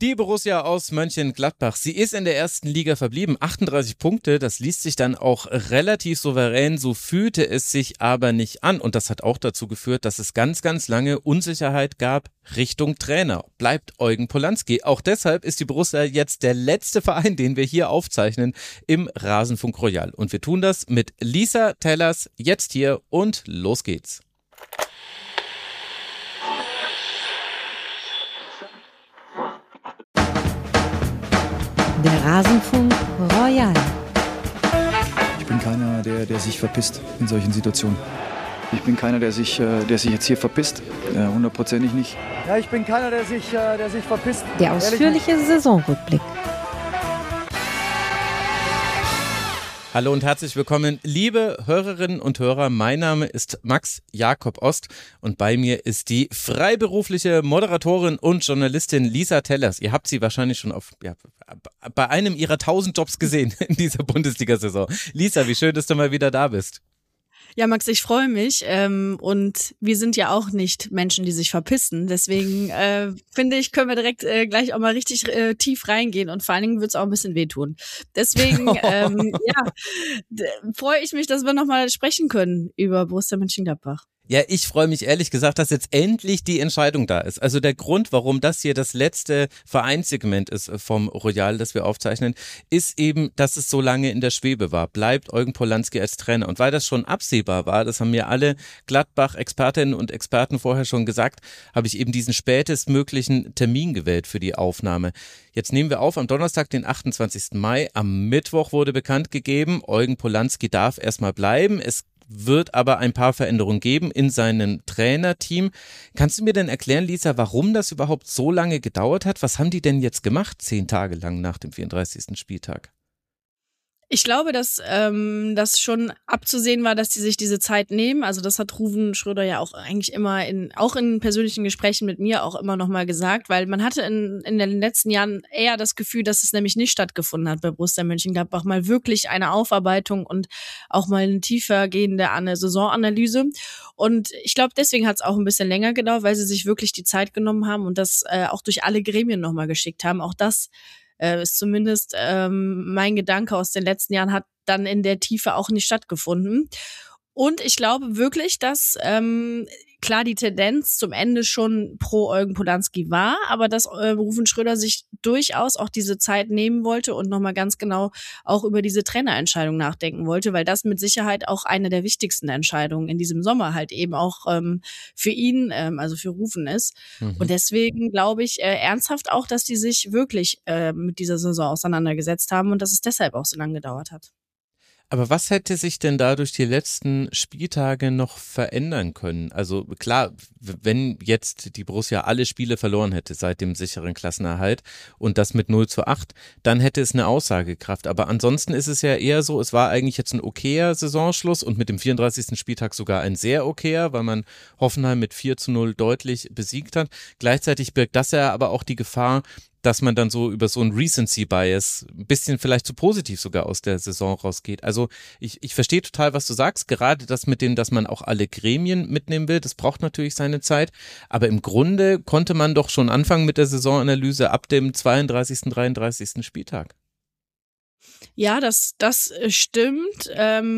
Die Borussia aus Mönchengladbach, sie ist in der ersten Liga verblieben, 38 Punkte, das liest sich dann auch relativ souverän, so fühlte es sich aber nicht an und das hat auch dazu geführt, dass es ganz, ganz lange Unsicherheit gab Richtung Trainer. Bleibt Eugen Polanski. Auch deshalb ist die Borussia jetzt der letzte Verein, den wir hier aufzeichnen im Rasenfunk Royal und wir tun das mit Lisa Tellers jetzt hier und los geht's. Der Rasenfunk Royal. Ich bin keiner, der sich verpisst in solchen Situationen. Ich bin keiner, der sich jetzt hier verpisst. Hundertprozentig nicht. Ja, ich bin keiner, der sich verpisst. Der ausführliche Saisonrückblick. Hallo und herzlich willkommen, liebe Hörerinnen und Hörer. Mein Name ist Max Jakob Ost und bei mir ist die freiberufliche Moderatorin und Journalistin Lisa Tellers. Ihr habt sie wahrscheinlich schon bei einem ihrer 1000 Jobs gesehen in dieser Bundesliga-Saison. Lisa, wie schön, dass du mal wieder da bist. Ja, Max, ich freue mich und wir sind ja auch nicht Menschen, die sich verpissen. Deswegen finde ich, können wir direkt gleich auch mal richtig tief reingehen und vor allen Dingen wird es auch ein bisschen wehtun. Deswegen freue ich mich, dass wir nochmal sprechen können über Borussia Mönchengladbach. Ja, ich freue mich ehrlich gesagt, dass jetzt endlich die Entscheidung da ist. Also der Grund, warum das hier das letzte Vereinssegment ist vom Royal, das wir aufzeichnen, ist eben, dass es so lange in der Schwebe war. Bleibt Eugen Polanski als Trainer. Und weil das schon absehbar war, das haben mir alle Gladbach-Expertinnen und Experten vorher schon gesagt, habe ich eben diesen spätestmöglichen Termin gewählt für die Aufnahme. Jetzt nehmen wir auf am Donnerstag, den 28. Mai. Am Mittwoch wurde bekannt gegeben, Eugen Polanski darf erstmal bleiben. Es wird aber ein paar Veränderungen geben in seinem Trainerteam. Kannst du mir denn erklären, Lisa, warum das überhaupt so lange gedauert hat? Was haben die denn jetzt gemacht, 10 Tage lang nach dem 34. Spieltag? Ich glaube, dass das schon abzusehen war, dass die sich diese Zeit nehmen. Also das hat Ruven Schröder ja auch eigentlich immer auch in persönlichen Gesprächen mit mir auch immer noch mal gesagt, weil man hatte in den letzten Jahren eher das Gefühl, dass es nämlich nicht stattgefunden hat bei Borussia Mönchengladbach, mal wirklich eine Aufarbeitung und auch mal eine tiefer gehende Saisonanalyse. Und ich glaube, deswegen hat es auch ein bisschen länger gedauert, weil sie sich wirklich die Zeit genommen haben und das auch durch alle Gremien noch mal geschickt haben. Auch das ist zumindest mein Gedanke aus den letzten Jahren, hat dann in der Tiefe auch nicht stattgefunden. Und ich glaube wirklich, dass klar die Tendenz zum Ende schon pro Eugen Polanski war, aber dass Ruven Schröder sich durchaus auch diese Zeit nehmen wollte und nochmal ganz genau auch über diese Trainerentscheidung nachdenken wollte, weil das mit Sicherheit auch eine der wichtigsten Entscheidungen in diesem Sommer halt eben auch für ihn, also für Ruven ist. Mhm. Und deswegen glaube ich ernsthaft auch, dass die sich wirklich mit dieser Saison auseinandergesetzt haben und dass es deshalb auch so lange gedauert hat. Aber was hätte sich denn da durch die letzten Spieltage noch verändern können? Also klar, wenn jetzt die Borussia alle Spiele verloren hätte seit dem sicheren Klassenerhalt und das mit 0:8, dann hätte es eine Aussagekraft. Aber ansonsten ist es ja eher so, es war eigentlich jetzt ein okayer Saisonschluss und mit dem 34. Spieltag sogar ein sehr okayer, weil man Hoffenheim mit 4:0 deutlich besiegt hat. Gleichzeitig birgt das ja aber auch die Gefahr, dass man dann so über so ein Recency-Bias ein bisschen vielleicht zu positiv sogar aus der Saison rausgeht. Also ich verstehe total, was du sagst, gerade das mit dem, dass man auch alle Gremien mitnehmen will, das braucht natürlich seine Zeit, aber im Grunde konnte man doch schon anfangen mit der Saisonanalyse ab dem 32., 33. Spieltag. Ja, das stimmt,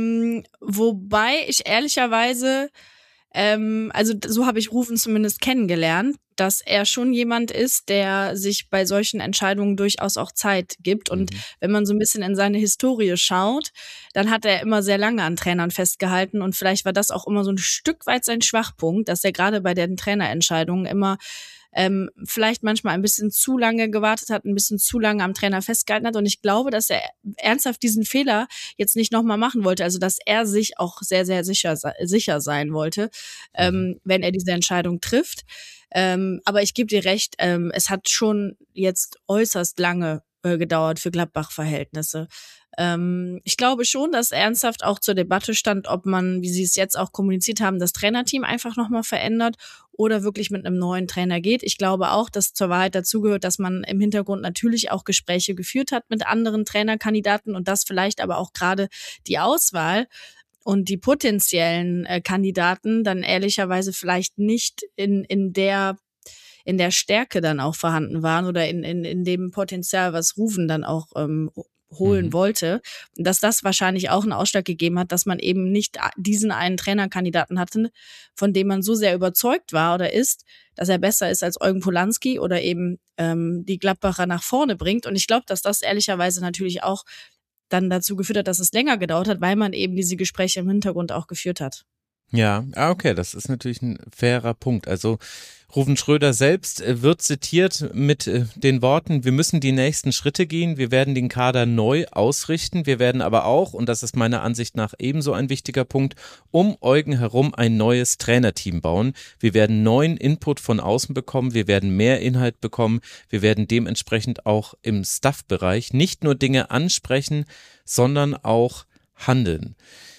wobei ich ehrlicherweise also so habe ich Ruven zumindest kennengelernt, dass er schon jemand ist, der sich bei solchen Entscheidungen durchaus auch Zeit gibt. Und wenn man so ein bisschen in seine Historie schaut, dann hat er immer sehr lange an Trainern festgehalten. Und vielleicht war das auch immer so ein Stück weit sein Schwachpunkt, dass er gerade bei den Trainerentscheidungen immer vielleicht manchmal ein bisschen zu lange gewartet hat, ein bisschen zu lange am Trainer festgehalten hat. Und ich glaube, dass er ernsthaft diesen Fehler jetzt nicht nochmal machen wollte. Also, dass er sich auch sehr, sehr sicher sein wollte, wenn er diese Entscheidung trifft. Aber ich gebe dir recht, es hat schon jetzt äußerst lange gedauert für Gladbach-Verhältnisse. Ich glaube schon, dass ernsthaft auch zur Debatte stand, ob man, wie sie es jetzt auch kommuniziert haben, das Trainerteam einfach nochmal verändert oder wirklich mit einem neuen Trainer geht. Ich glaube auch, dass zur Wahrheit dazugehört, dass man im Hintergrund natürlich auch Gespräche geführt hat mit anderen Trainerkandidaten und dass vielleicht aber auch gerade die Auswahl und die potenziellen Kandidaten dann ehrlicherweise vielleicht nicht in in der Stärke dann auch vorhanden waren oder in dem Potenzial, was Ruven dann auch holen wollte, dass das wahrscheinlich auch einen Ausschlag gegeben hat, dass man eben nicht diesen einen Trainerkandidaten hatte, von dem man so sehr überzeugt war oder ist, dass er besser ist als Eugen Polanski oder eben die Gladbacher nach vorne bringt. Und ich glaube, dass das ehrlicherweise natürlich auch dann dazu geführt hat, dass es länger gedauert hat, weil man eben diese Gespräche im Hintergrund auch geführt hat. Ja, okay, das ist natürlich ein fairer Punkt. Also Ruven Schröder selbst wird zitiert mit den Worten: Wir müssen die nächsten Schritte gehen, wir werden den Kader neu ausrichten, wir werden aber auch, und das ist meiner Ansicht nach ebenso ein wichtiger Punkt, um Eugen herum ein neues Trainerteam bauen. Wir werden neuen Input von außen bekommen, wir werden mehr Inhalt bekommen, wir werden dementsprechend auch im Staff-Bereich nicht nur Dinge ansprechen, sondern auch handeln.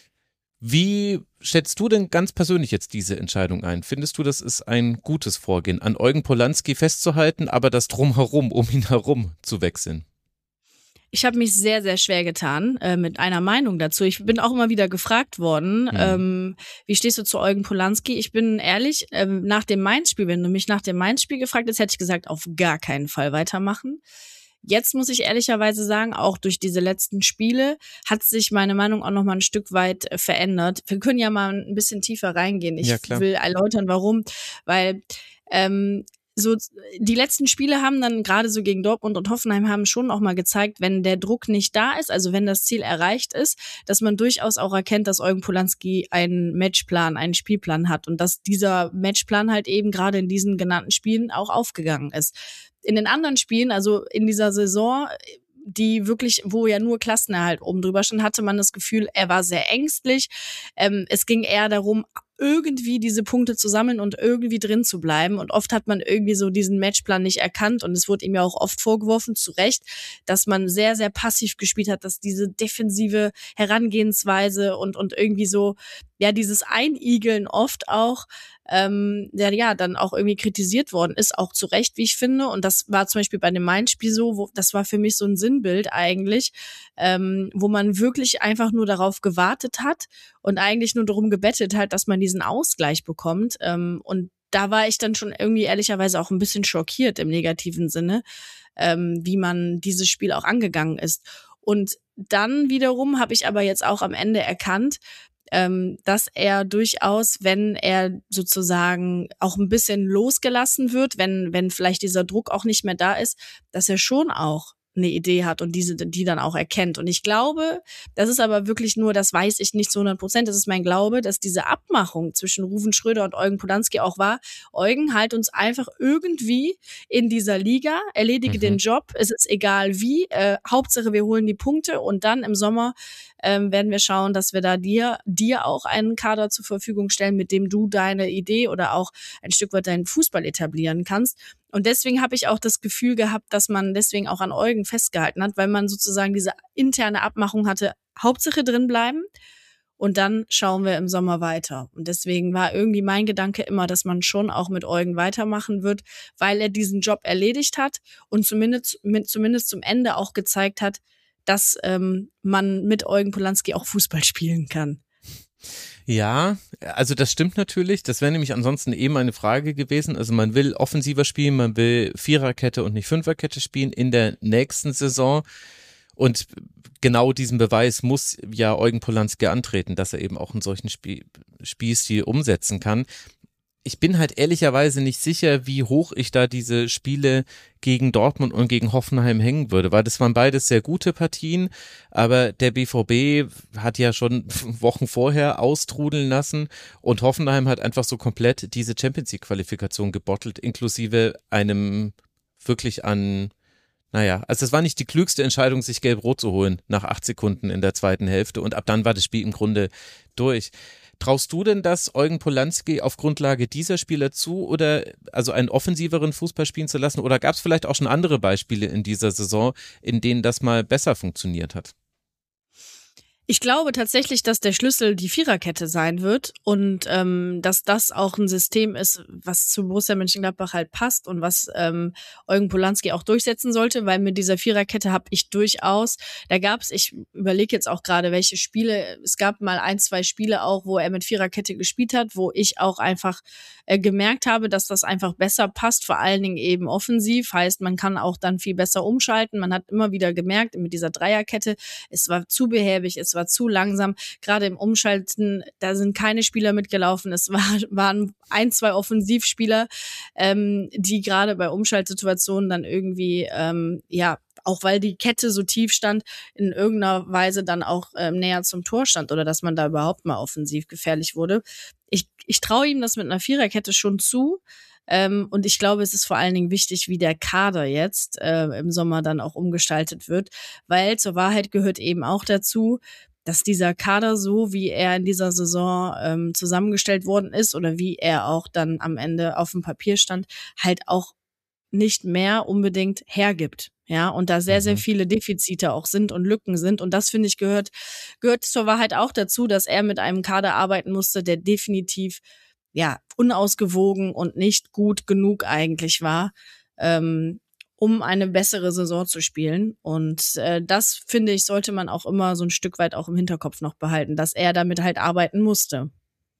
Wie schätzt du denn ganz persönlich jetzt diese Entscheidung ein? Findest du, das ist ein gutes Vorgehen, an Eugen Polanski festzuhalten, aber das Drumherum, um ihn herum zu wechseln? Ich habe mich sehr, sehr schwer getan mit einer Meinung dazu. Ich bin auch immer wieder gefragt worden, wie stehst du zu Eugen Polanski? Ich bin ehrlich, nach dem Mainz-Spiel, wenn du mich nach dem Mainz-Spiel gefragt hättest, hätte ich gesagt, auf gar keinen Fall weitermachen. Jetzt muss ich ehrlicherweise sagen, auch durch diese letzten Spiele hat sich meine Meinung auch noch mal ein Stück weit verändert. Wir können ja mal ein bisschen tiefer reingehen. Ich will erläutern, warum. Weil so die letzten Spiele haben dann gerade so gegen Dortmund und Hoffenheim haben schon auch mal gezeigt, wenn der Druck nicht da ist, also wenn das Ziel erreicht ist, dass man durchaus auch erkennt, dass Eugen Polanski einen Matchplan, einen Spielplan hat und dass dieser Matchplan halt eben gerade in diesen genannten Spielen auch aufgegangen ist. In den anderen Spielen, also in dieser Saison, die wirklich, wo ja nur Klassenerhalt oben drüber stand, hatte man das Gefühl, er war sehr ängstlich. Es ging eher darum, irgendwie diese Punkte zu sammeln und irgendwie drin zu bleiben. Und oft hat man irgendwie so diesen Matchplan nicht erkannt. Und es wurde ihm ja auch oft vorgeworfen, zu Recht, dass man sehr, sehr passiv gespielt hat, dass diese defensive Herangehensweise und irgendwie so, ja, dieses Einigeln oft auch, dann auch irgendwie kritisiert worden ist, auch zu Recht, wie ich finde. Und das war zum Beispiel bei dem Mainz-Spiel so, das war für mich so ein Sinnbild eigentlich, wo man wirklich einfach nur darauf gewartet hat und eigentlich nur darum gebettelt hat, dass man diesen Ausgleich bekommt. Und da war ich dann schon irgendwie ehrlicherweise auch ein bisschen schockiert im negativen Sinne, wie man dieses Spiel auch angegangen ist. Und dann wiederum habe ich aber jetzt auch am Ende erkannt, dass er durchaus, wenn er sozusagen auch ein bisschen losgelassen wird, wenn vielleicht dieser Druck auch nicht mehr da ist, dass er schon auch eine Idee hat und die dann auch erkennt. Und ich glaube, das ist aber wirklich nur, das weiß ich nicht zu 100%, das ist mein Glaube, dass diese Abmachung zwischen Ruven Schröder und Eugen Polanski auch war: Eugen, halt uns einfach irgendwie in dieser Liga, erledige den Job, es ist egal wie, Hauptsache wir holen die Punkte und dann im Sommer werden wir schauen, dass wir da dir auch einen Kader zur Verfügung stellen, mit dem du deine Idee oder auch ein Stück weit deinen Fußball etablieren kannst. Und deswegen habe ich auch das Gefühl gehabt, dass man deswegen auch an Eugen festgehalten hat, weil man sozusagen diese interne Abmachung hatte, Hauptsache drin bleiben und dann schauen wir im Sommer weiter. Und deswegen war irgendwie mein Gedanke immer, dass man schon auch mit Eugen weitermachen wird, weil er diesen Job erledigt hat und zumindest zum Ende auch gezeigt hat, dass man mit Eugen Polanski auch Fußball spielen kann. Ja, also das stimmt natürlich. Das wäre nämlich ansonsten meine Frage gewesen. Also man will offensiver spielen, man will Viererkette und nicht Fünferkette spielen in der nächsten Saison. Und genau diesen Beweis muss ja Eugen Polanski antreten, dass er eben auch einen solchen Spielstil umsetzen kann. Ich bin halt ehrlicherweise nicht sicher, wie hoch ich da diese Spiele gegen Dortmund und gegen Hoffenheim hängen würde, weil das waren beides sehr gute Partien, aber der BVB hat ja schon Wochen vorher austrudeln lassen und Hoffenheim hat einfach so komplett diese Champions-League-Qualifikation gebottelt, inklusive einem wirklich also es war nicht die klügste Entscheidung, sich Gelb-Rot zu holen nach 8 Sekunden in der zweiten Hälfte und ab dann war das Spiel im Grunde durch. Traust du denn das Eugen Polanski auf Grundlage dieser Spieler zu, oder also einen offensiveren Fußball spielen zu lassen, oder gab es vielleicht auch schon andere Beispiele in dieser Saison, in denen das mal besser funktioniert hat? Ich glaube tatsächlich, dass der Schlüssel die Viererkette sein wird und dass das auch ein System ist, was zu Borussia Mönchengladbach halt passt und was Eugen Polanski auch durchsetzen sollte, weil mit dieser Viererkette habe ich durchaus, ich überlege jetzt auch gerade, welche Spiele, es gab mal 1-2 Spiele auch, wo er mit Viererkette gespielt hat, wo ich auch einfach gemerkt habe, dass das einfach besser passt, vor allen Dingen eben offensiv, heißt, man kann auch dann viel besser umschalten, man hat immer wieder gemerkt, mit dieser Dreierkette, es war zu behäbig, es war zu langsam, gerade im Umschalten, da sind keine Spieler mitgelaufen, es waren 1-2 Offensivspieler, die gerade bei Umschaltsituationen dann irgendwie, auch weil die Kette so tief stand, in irgendeiner Weise dann auch näher zum Tor stand oder dass man da überhaupt mal offensiv gefährlich wurde. Ich traue ihm das mit einer Viererkette schon zu. Und ich glaube, es ist vor allen Dingen wichtig, wie der Kader jetzt im Sommer dann auch umgestaltet wird, weil zur Wahrheit gehört eben auch dazu, dass dieser Kader so, wie er in dieser Saison zusammengestellt worden ist oder wie er auch dann am Ende auf dem Papier stand, halt auch nicht mehr unbedingt hergibt. Ja, und da sehr, sehr viele Defizite auch sind und Lücken sind. Und das, finde ich, gehört zur Wahrheit auch dazu, dass er mit einem Kader arbeiten musste, der definitiv unausgewogen und nicht gut genug eigentlich war, um eine bessere Saison zu spielen. Und das, finde ich, sollte man auch immer so ein Stück weit auch im Hinterkopf noch behalten, dass er damit halt arbeiten musste.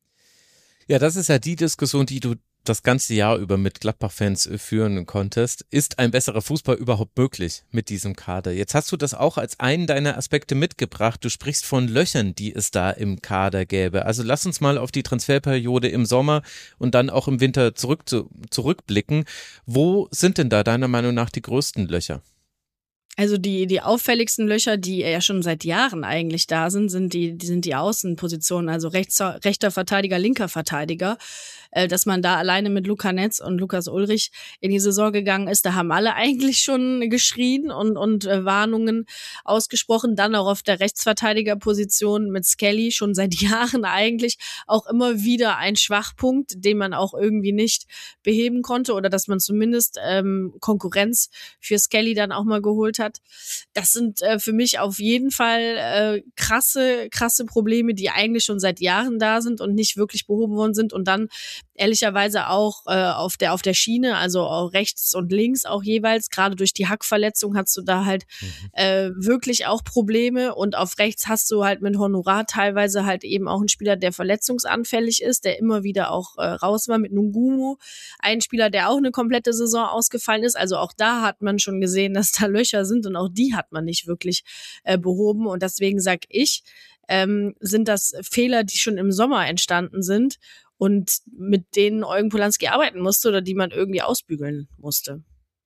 Ja, das ist ja die Diskussion, die du das ganze Jahr über mit Gladbach-Fans führen konntest. Ist ein besserer Fußball überhaupt möglich mit diesem Kader? Jetzt hast du das auch als einen deiner Aspekte mitgebracht. Du sprichst von Löchern, die es da im Kader gäbe. Also lass uns mal auf die Transferperiode im Sommer und dann auch im Winter zurückblicken. Wo sind denn da deiner Meinung nach die größten Löcher? Also die auffälligsten Löcher, die ja schon seit Jahren eigentlich da sind die Außenpositionen, also rechter Verteidiger, linker Verteidiger. Dass man da alleine mit Luca Netz und Lukas Ullrich in die Saison gegangen ist, da haben alle eigentlich schon geschrien und Warnungen ausgesprochen. Dann auch auf der Rechtsverteidigerposition mit Skelly schon seit Jahren eigentlich auch immer wieder ein Schwachpunkt, den man auch irgendwie nicht beheben konnte oder dass man zumindest Konkurrenz für Skelly dann auch mal geholt hat. Das sind für mich auf jeden Fall krasse Probleme, die eigentlich schon seit Jahren da sind und nicht wirklich behoben worden sind und dann ehrlicherweise auch auf der Schiene, also auch rechts und links auch jeweils, gerade durch die Hackverletzung hast du da halt wirklich auch Probleme und auf rechts hast du halt mit Honorar teilweise halt eben auch einen Spieler, der verletzungsanfällig ist, der immer wieder auch raus war mit Ngumu, ein Spieler, der auch eine komplette Saison ausgefallen ist, also auch da hat man schon gesehen, dass da Löcher sind und auch die hat man nicht wirklich behoben und deswegen sag ich, sind das Fehler, die schon im Sommer entstanden sind und mit denen Eugen Polanski arbeiten musste oder die man irgendwie ausbügeln musste.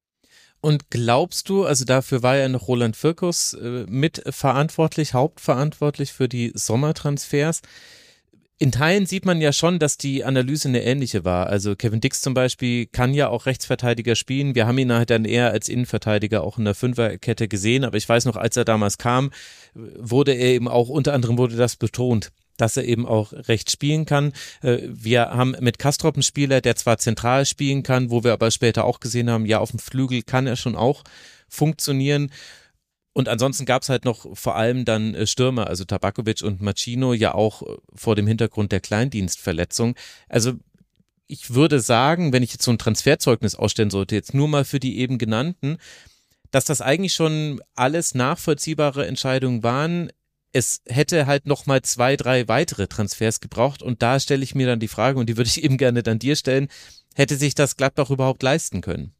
Und glaubst du, also dafür war ja noch Roland Virkus mitverantwortlich, hauptverantwortlich für die Sommertransfers. In Teilen sieht man ja schon, dass die Analyse eine ähnliche war. Also Kevin Dix zum Beispiel kann ja auch Rechtsverteidiger spielen. Wir haben ihn halt dann eher als Innenverteidiger auch in der Fünferkette gesehen. Aber ich weiß noch, als er damals kam, wurde er eben auch, unter anderem wurde das betont, dass er eben auch rechts spielen kann. Wir haben mit Kastrop einen Spieler, der zwar zentral spielen kann, wo wir aber später auch gesehen haben, ja, auf dem Flügel kann er schon auch funktionieren. Und ansonsten gab es halt noch vor allem dann Stürmer, also Tabakovic und Machino, ja auch vor dem Hintergrund der Kleindienstverletzung. Also ich würde sagen, wenn ich jetzt so ein Transferzeugnis ausstellen sollte, jetzt nur mal für die eben genannten, dass das eigentlich schon alles nachvollziehbare Entscheidungen waren. Es hätte halt noch mal 2, 3 weitere Transfers gebraucht und da stelle ich mir dann die Frage und die würde ich eben gerne dann dir stellen, hätte sich das Gladbach überhaupt leisten können?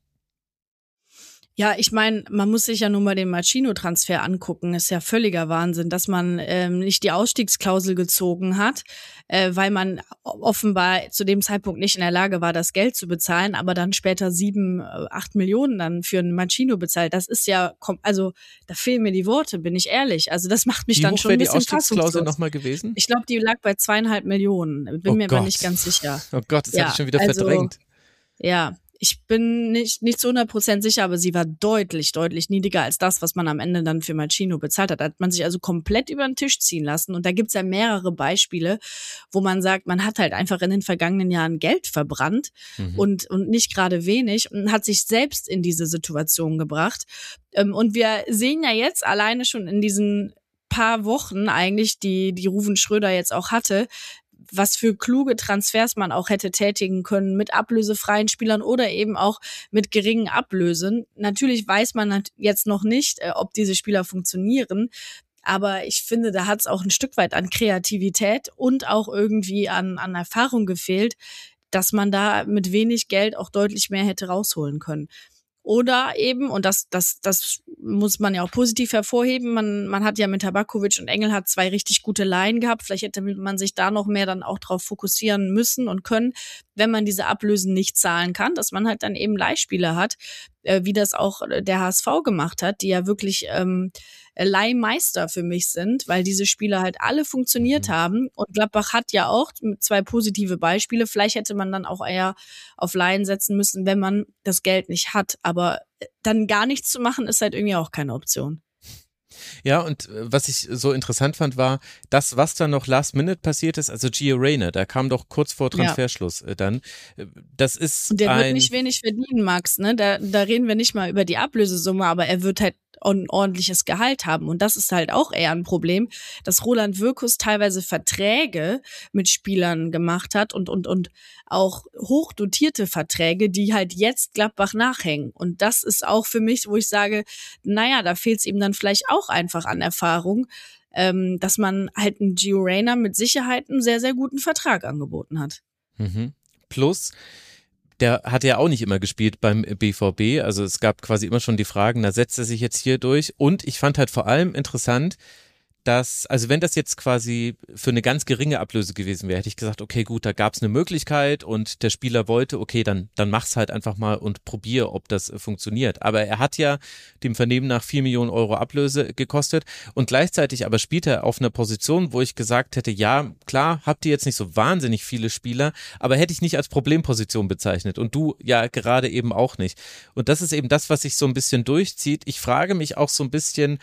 Ja, ich meine, man muss sich ja nun mal den Machino-Transfer angucken. Ist ja völliger Wahnsinn, dass man nicht die Ausstiegsklausel gezogen hat, weil man offenbar zu dem Zeitpunkt nicht in der Lage war, das Geld zu bezahlen, aber dann später 7, 8 Millionen dann für einen Machino bezahlt. Das ist ja, also da fehlen mir die Worte, bin ich ehrlich. Also das macht mich dann schon ein bisschen fassungslos. Wie hoch wäre die Ausstiegsklausel nochmal gewesen? Ich glaube, die lag bei 2,5 Millionen. Bin mir aber nicht ganz sicher. Oh Gott, das hatte ich schon wieder verdrängt. Ja. Ich bin nicht zu 100% sicher, aber sie war deutlich niedriger als das, was man am Ende dann für Machino bezahlt hat. Da hat man sich also komplett über den Tisch ziehen lassen. Und da gibt's ja mehrere Beispiele, wo man sagt, man hat halt einfach in den vergangenen Jahren Geld verbrannt und nicht gerade wenig und hat sich selbst in diese Situation gebracht. Und wir sehen ja jetzt alleine schon in diesen paar Wochen eigentlich, die Ruven Schröder jetzt auch hatte, was für kluge Transfers man auch hätte tätigen können mit ablösefreien Spielern oder eben auch mit geringen Ablösen. Natürlich weiß man jetzt noch nicht, ob diese Spieler funktionieren, aber ich finde, da hat es auch ein Stück weit an Kreativität und auch irgendwie an Erfahrung gefehlt, dass man da mit wenig Geld auch deutlich mehr hätte rausholen können. Oder eben, und das muss man ja auch positiv hervorheben, man hat ja mit Tabakovic und Engelhardt 2 richtig gute Laien gehabt. Vielleicht hätte man sich da noch mehr dann auch drauf fokussieren müssen und können, wenn man diese Ablösen nicht zahlen kann, dass man halt dann eben Leihspieler hat, wie das auch der HSV gemacht hat, die ja wirklich Leihmeister für mich sind, weil diese Spieler halt alle funktioniert haben. Und Gladbach hat ja auch 2 positive Beispiele. Vielleicht hätte man dann auch eher auf Laien setzen müssen, wenn man das Geld nicht hat. Aber dann gar nichts zu machen, ist halt irgendwie auch keine Option. Ja, und was ich so interessant fand, war das, was dann noch last minute passiert ist, also Gio Reyna, der kam doch kurz vor Transferschluss dann. Das ist der wird nicht wenig verdienen, Max, ne? Da reden wir nicht mal über die Ablösesumme, aber er wird halt ein ordentliches Gehalt haben. Und das ist halt auch eher ein Problem, dass Roland Wirkus teilweise Verträge mit Spielern gemacht hat und auch hochdotierte Verträge, die halt jetzt Gladbach nachhängen. Und das ist auch für mich, wo ich sage, naja, da fehlt es ihm dann vielleicht auch einfach an Erfahrung, dass man halt einen Gio Reyna mit Sicherheit einen sehr, sehr guten Vertrag angeboten hat. Mhm. Plus, der hat ja auch nicht immer gespielt beim BVB, also es gab quasi immer schon die Fragen, da setzt er sich jetzt hier durch und ich fand halt vor allem interessant, dass, also wenn das jetzt quasi für eine ganz geringe Ablöse gewesen wäre, hätte ich gesagt, okay, gut, da gab es eine Möglichkeit und der Spieler wollte, okay, dann mach's halt einfach mal und probier, ob das funktioniert. Aber er hat ja dem Vernehmen nach 4 Millionen Euro Ablöse gekostet und gleichzeitig aber spielt er auf einer Position, wo ich gesagt hätte, ja, klar, habt ihr jetzt nicht so wahnsinnig viele Spieler, aber hätte ich nicht als Problemposition bezeichnet und du ja gerade eben auch nicht. Und das ist eben das, was sich so ein bisschen durchzieht. Ich frage mich auch so ein bisschen,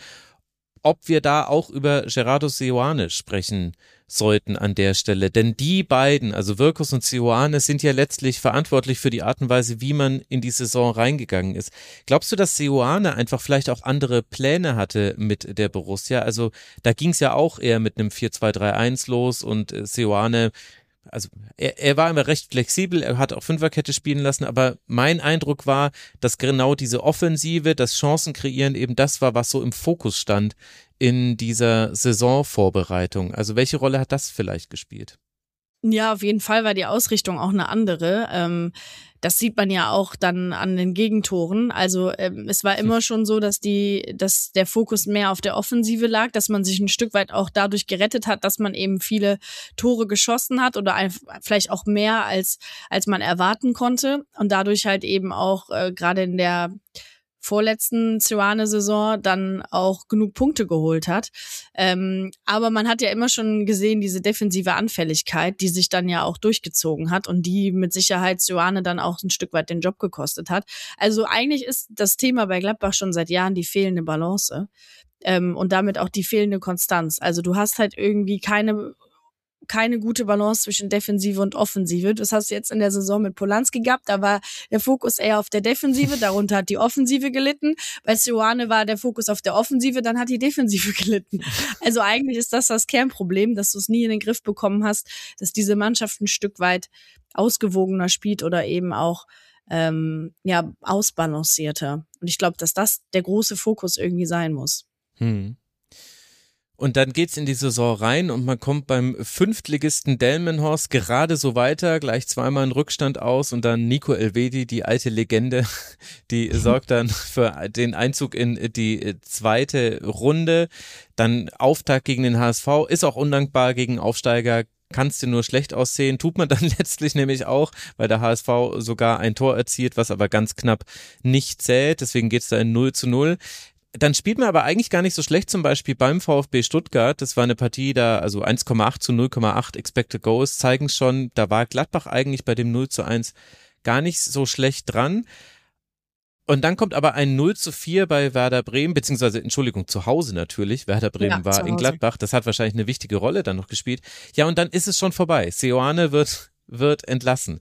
ob wir da auch über Gerardo Seoane sprechen sollten an der Stelle. Denn die beiden, also Wirkus und Seoane, sind ja letztlich verantwortlich für die Art und Weise, wie man in die Saison reingegangen ist. Glaubst du, dass Seoane einfach vielleicht auch andere Pläne hatte mit der Borussia? Also da ging es ja auch eher mit einem 4-2-3-1 los und Seoane, also er war immer recht flexibel, er hat auch Fünferkette spielen lassen, aber mein Eindruck war, dass genau diese Offensive, das Chancen kreieren eben das war, was so im Fokus stand in dieser Saisonvorbereitung. Also welche Rolle hat das vielleicht gespielt? Ja, auf jeden Fall war die Ausrichtung auch eine andere. Das sieht man ja auch dann an den Gegentoren. Also es war immer schon so, dass der Fokus mehr auf der Offensive lag, dass man sich ein Stück weit auch dadurch gerettet hat, dass man eben viele Tore geschossen hat oder vielleicht auch mehr als man erwarten konnte und dadurch halt eben auch gerade in der vorletzten Seoane-Saison dann auch genug Punkte geholt hat. Aber man hat ja immer schon gesehen, diese defensive Anfälligkeit, die sich dann ja auch durchgezogen hat und die mit Sicherheit Seoane dann auch ein Stück weit den Job gekostet hat. Also eigentlich ist das Thema bei Gladbach schon seit Jahren die fehlende Balance und damit auch die fehlende Konstanz. Also du hast halt irgendwie keine gute Balance zwischen Defensive und Offensive. Das hast du jetzt in der Saison mit Polanski gehabt. Da war der Fokus eher auf der Defensive, darunter hat die Offensive gelitten. Bei Seoane war der Fokus auf der Offensive, dann hat die Defensive gelitten. Also eigentlich ist das Kernproblem, dass du es nie in den Griff bekommen hast, dass diese Mannschaft ein Stück weit ausgewogener spielt oder eben auch ausbalancierter. Und ich glaube, dass das der große Fokus irgendwie sein muss. Und dann geht's in die Saison rein und man kommt beim Fünftligisten Delmenhorst gerade so weiter, gleich zweimal in Rückstand aus und dann Nico Elvedi, die alte Legende, die sorgt dann für den Einzug in die zweite Runde. Dann Auftakt gegen den HSV, ist auch undankbar gegen Aufsteiger, kannst du nur schlecht aussehen, tut man dann letztlich nämlich auch, weil der HSV sogar ein Tor erzielt, was aber ganz knapp nicht zählt, deswegen geht's da in 0:0. Dann spielt man aber eigentlich gar nicht so schlecht, zum Beispiel beim VfB Stuttgart. Das war eine Partie da, also 1,8 zu 0,8 Expected Goals zeigen schon, da war Gladbach eigentlich bei dem 0:1 gar nicht so schlecht dran. Und dann kommt aber ein 0:4 bei Werder Bremen, beziehungsweise, Entschuldigung, zu Hause natürlich. Werder Bremen war in Gladbach, das hat wahrscheinlich eine wichtige Rolle dann noch gespielt. Ja, und dann ist es schon vorbei. Seoane wird entlassen.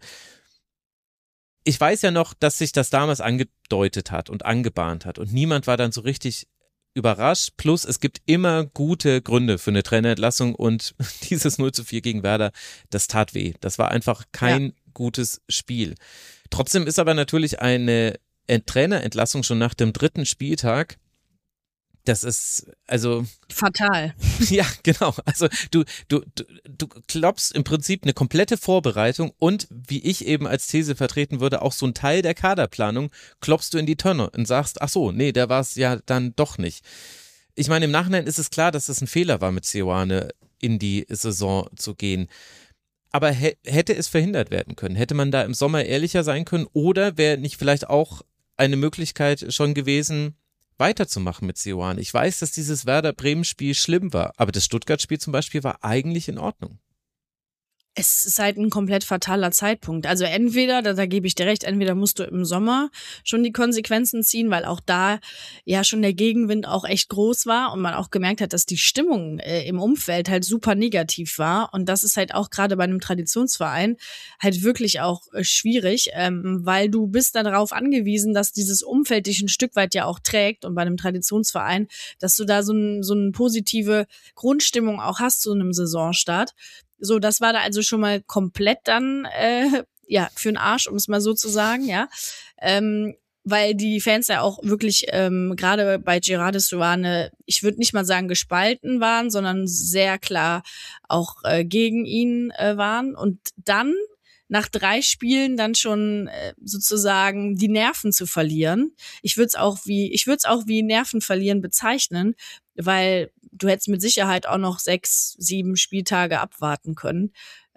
Ich weiß ja noch, dass sich das damals angedeutet hat und angebahnt hat und niemand war dann so richtig überrascht, plus es gibt immer gute Gründe für eine Trainerentlassung und dieses 0:4 gegen Werder, das tat weh. Das war einfach kein gutes Spiel. Trotzdem ist aber natürlich eine Trainerentlassung schon nach dem 3. Spieltag, das ist, also fatal. Ja, genau. Also du klopfst im Prinzip eine komplette Vorbereitung und, wie ich eben als These vertreten würde, auch so ein Teil der Kaderplanung klopfst du in die Tonne und sagst, ach so, nee, der war es ja dann doch nicht. Ich meine, im Nachhinein ist es klar, dass es ein Fehler war, mit Seoane in die Saison zu gehen. Aber hätte es verhindert werden können? Hätte man da im Sommer ehrlicher sein können? Oder wäre nicht vielleicht auch eine Möglichkeit schon gewesen, weiterzumachen mit Seoane? Ich weiß, dass dieses Werder-Bremen-Spiel schlimm war, aber das Stuttgart-Spiel zum Beispiel war eigentlich in Ordnung. Es ist halt ein komplett fataler Zeitpunkt. Also entweder, da gebe ich dir recht, entweder musst du im Sommer schon die Konsequenzen ziehen, weil auch da ja schon der Gegenwind auch echt groß war und man auch gemerkt hat, dass die Stimmung im Umfeld halt super negativ war. Und das ist halt auch gerade bei einem Traditionsverein halt wirklich auch schwierig, weil du bist darauf angewiesen, dass dieses Umfeld dich ein Stück weit ja auch trägt und bei einem Traditionsverein, dass du da so eine positive Grundstimmung auch hast zu einem Saisonstart. So, das war da also schon mal komplett dann, für den Arsch, um es mal so zu sagen, ja. Weil die Fans ja auch wirklich, gerade bei Gerard Seoane, ich würde nicht mal sagen gespalten waren, sondern sehr klar auch gegen ihn waren. Und dann nach 3 Spielen dann schon sozusagen die Nerven zu verlieren. Ich würde es auch wie Nerven verlieren bezeichnen, weil du hättest mit Sicherheit auch noch 6, 7 Spieltage abwarten können.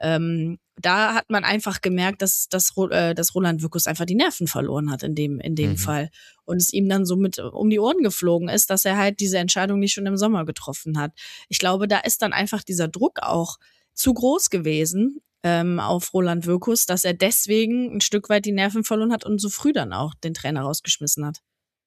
Da hat man einfach gemerkt, dass Roland Wirkus einfach die Nerven verloren hat in dem Fall. Und es ihm dann so mit um die Ohren geflogen ist, dass er halt diese Entscheidung nicht schon im Sommer getroffen hat. Ich glaube, da ist dann einfach dieser Druck auch zu groß gewesen auf Roland Wirkus, dass er deswegen ein Stück weit die Nerven verloren hat und so früh dann auch den Trainer rausgeschmissen hat.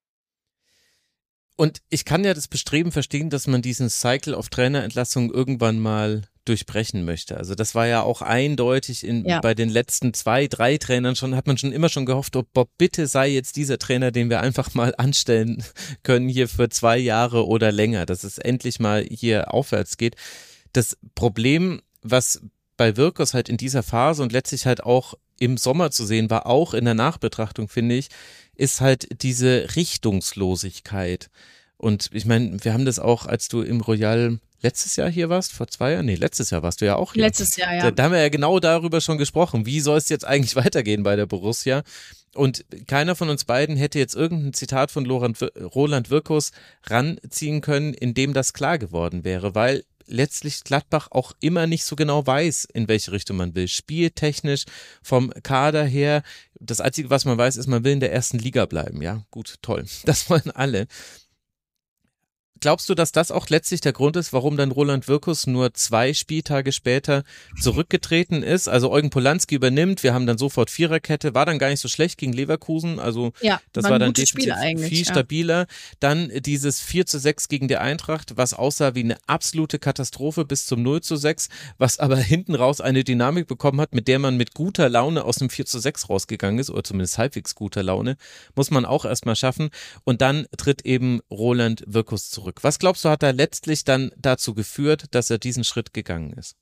Und ich kann ja das Bestreben verstehen, dass man diesen Cycle of Trainerentlassung irgendwann mal durchbrechen möchte. Also das war ja auch eindeutig bei den letzten 2, 3 Trainern schon, hat man schon immer schon gehofft, oh Bob, bitte sei jetzt dieser Trainer, den wir einfach mal anstellen können hier für 2 Jahre oder länger, dass es endlich mal hier aufwärts geht. Das Problem, was bei Wirkus halt in dieser Phase und letztlich halt auch im Sommer zu sehen war, auch in der Nachbetrachtung, finde ich, ist halt diese Richtungslosigkeit. Und ich meine, wir haben das auch, als du im Royal letztes Jahr hier warst, vor 2 Jahren? Nee, letztes Jahr warst du ja auch hier. Letztes Jahr, ja. Da haben wir ja genau darüber schon gesprochen. Wie soll es jetzt eigentlich weitergehen bei der Borussia? Und keiner von uns beiden hätte jetzt irgendein Zitat von Roland Wirkus ranziehen können, in dem das klar geworden wäre, weil letztlich Gladbach auch immer nicht so genau weiß, in welche Richtung man will. Spieltechnisch, vom Kader her, das Einzige, was man weiß, ist, man will in der 1. Liga bleiben. Ja, gut, toll. Das wollen alle. Glaubst du, dass das auch letztlich der Grund ist, warum dann Roland Wirkus nur 2 Spieltage später zurückgetreten ist? Also Eugen Polanski übernimmt, wir haben dann sofort Viererkette, war dann gar nicht so schlecht gegen Leverkusen, also ja, das war dann definitiv viel stabiler. Dann dieses 4:6 gegen die Eintracht, was aussah wie eine absolute Katastrophe bis zum 0:6, was aber hinten raus eine Dynamik bekommen hat, mit der man mit guter Laune aus dem 4:6 rausgegangen ist, oder zumindest halbwegs guter Laune, muss man auch erstmal schaffen. Und dann tritt eben Roland Wirkus zurück. Was glaubst du, hat da letztlich dann dazu geführt, dass er diesen Schritt gegangen ist?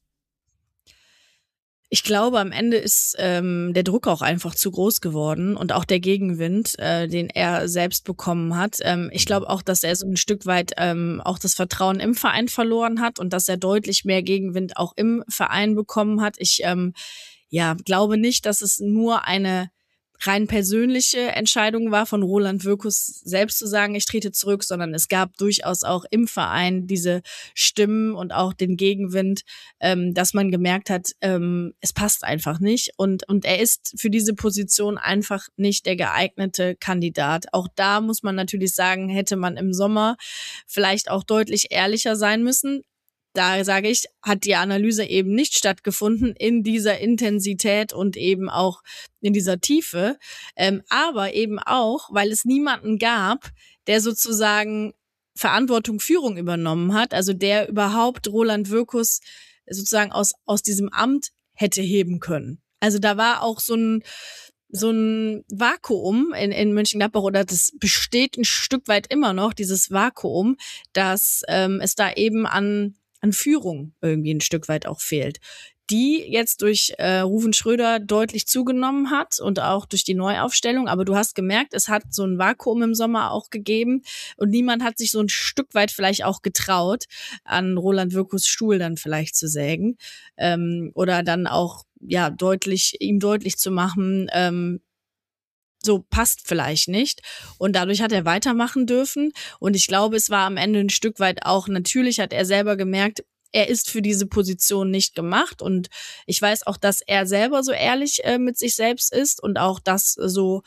Ich glaube, am Ende ist der Druck auch einfach zu groß geworden und auch der Gegenwind, den er selbst bekommen hat. Ich glaube auch, dass er so ein Stück weit auch das Vertrauen im Verein verloren hat und dass er deutlich mehr Gegenwind auch im Verein bekommen hat. Ich glaube nicht, dass es nur eine rein persönliche Entscheidung war von Roland Wirkus selbst zu sagen, ich trete zurück, sondern es gab durchaus auch im Verein diese Stimmen und auch den Gegenwind, dass man gemerkt hat, es passt einfach nicht und er ist für diese Position einfach nicht der geeignete Kandidat. Auch da muss man natürlich sagen, hätte man im Sommer vielleicht auch deutlich ehrlicher sein müssen. Da sage ich, hat die Analyse eben nicht stattgefunden in dieser Intensität und eben auch in dieser Tiefe, aber eben auch, weil es niemanden gab, der sozusagen Verantwortung, Führung übernommen hat, also der überhaupt Roland Wirkus sozusagen aus diesem Amt hätte heben können. Also da war auch so so ein Vakuum in Mönchengladbach, oder das besteht ein Stück weit immer noch, dieses Vakuum, dass es da eben an Führung irgendwie ein Stück weit auch fehlt, die jetzt durch Ruven Schröder deutlich zugenommen hat und auch durch die Neuaufstellung. Aber du hast gemerkt, es hat so ein Vakuum im Sommer auch gegeben und niemand hat sich so ein Stück weit vielleicht auch getraut, an Roland Wirkus Stuhl dann vielleicht zu sägen oder dann auch ja ihm deutlich zu machen, so passt vielleicht nicht. Und dadurch hat er weitermachen dürfen. Und ich glaube, es war am Ende ein Stück weit auch, natürlich hat er selber gemerkt, er ist für diese Position nicht gemacht. Und ich weiß auch, dass er selber so ehrlich mit sich selbst ist und auch das so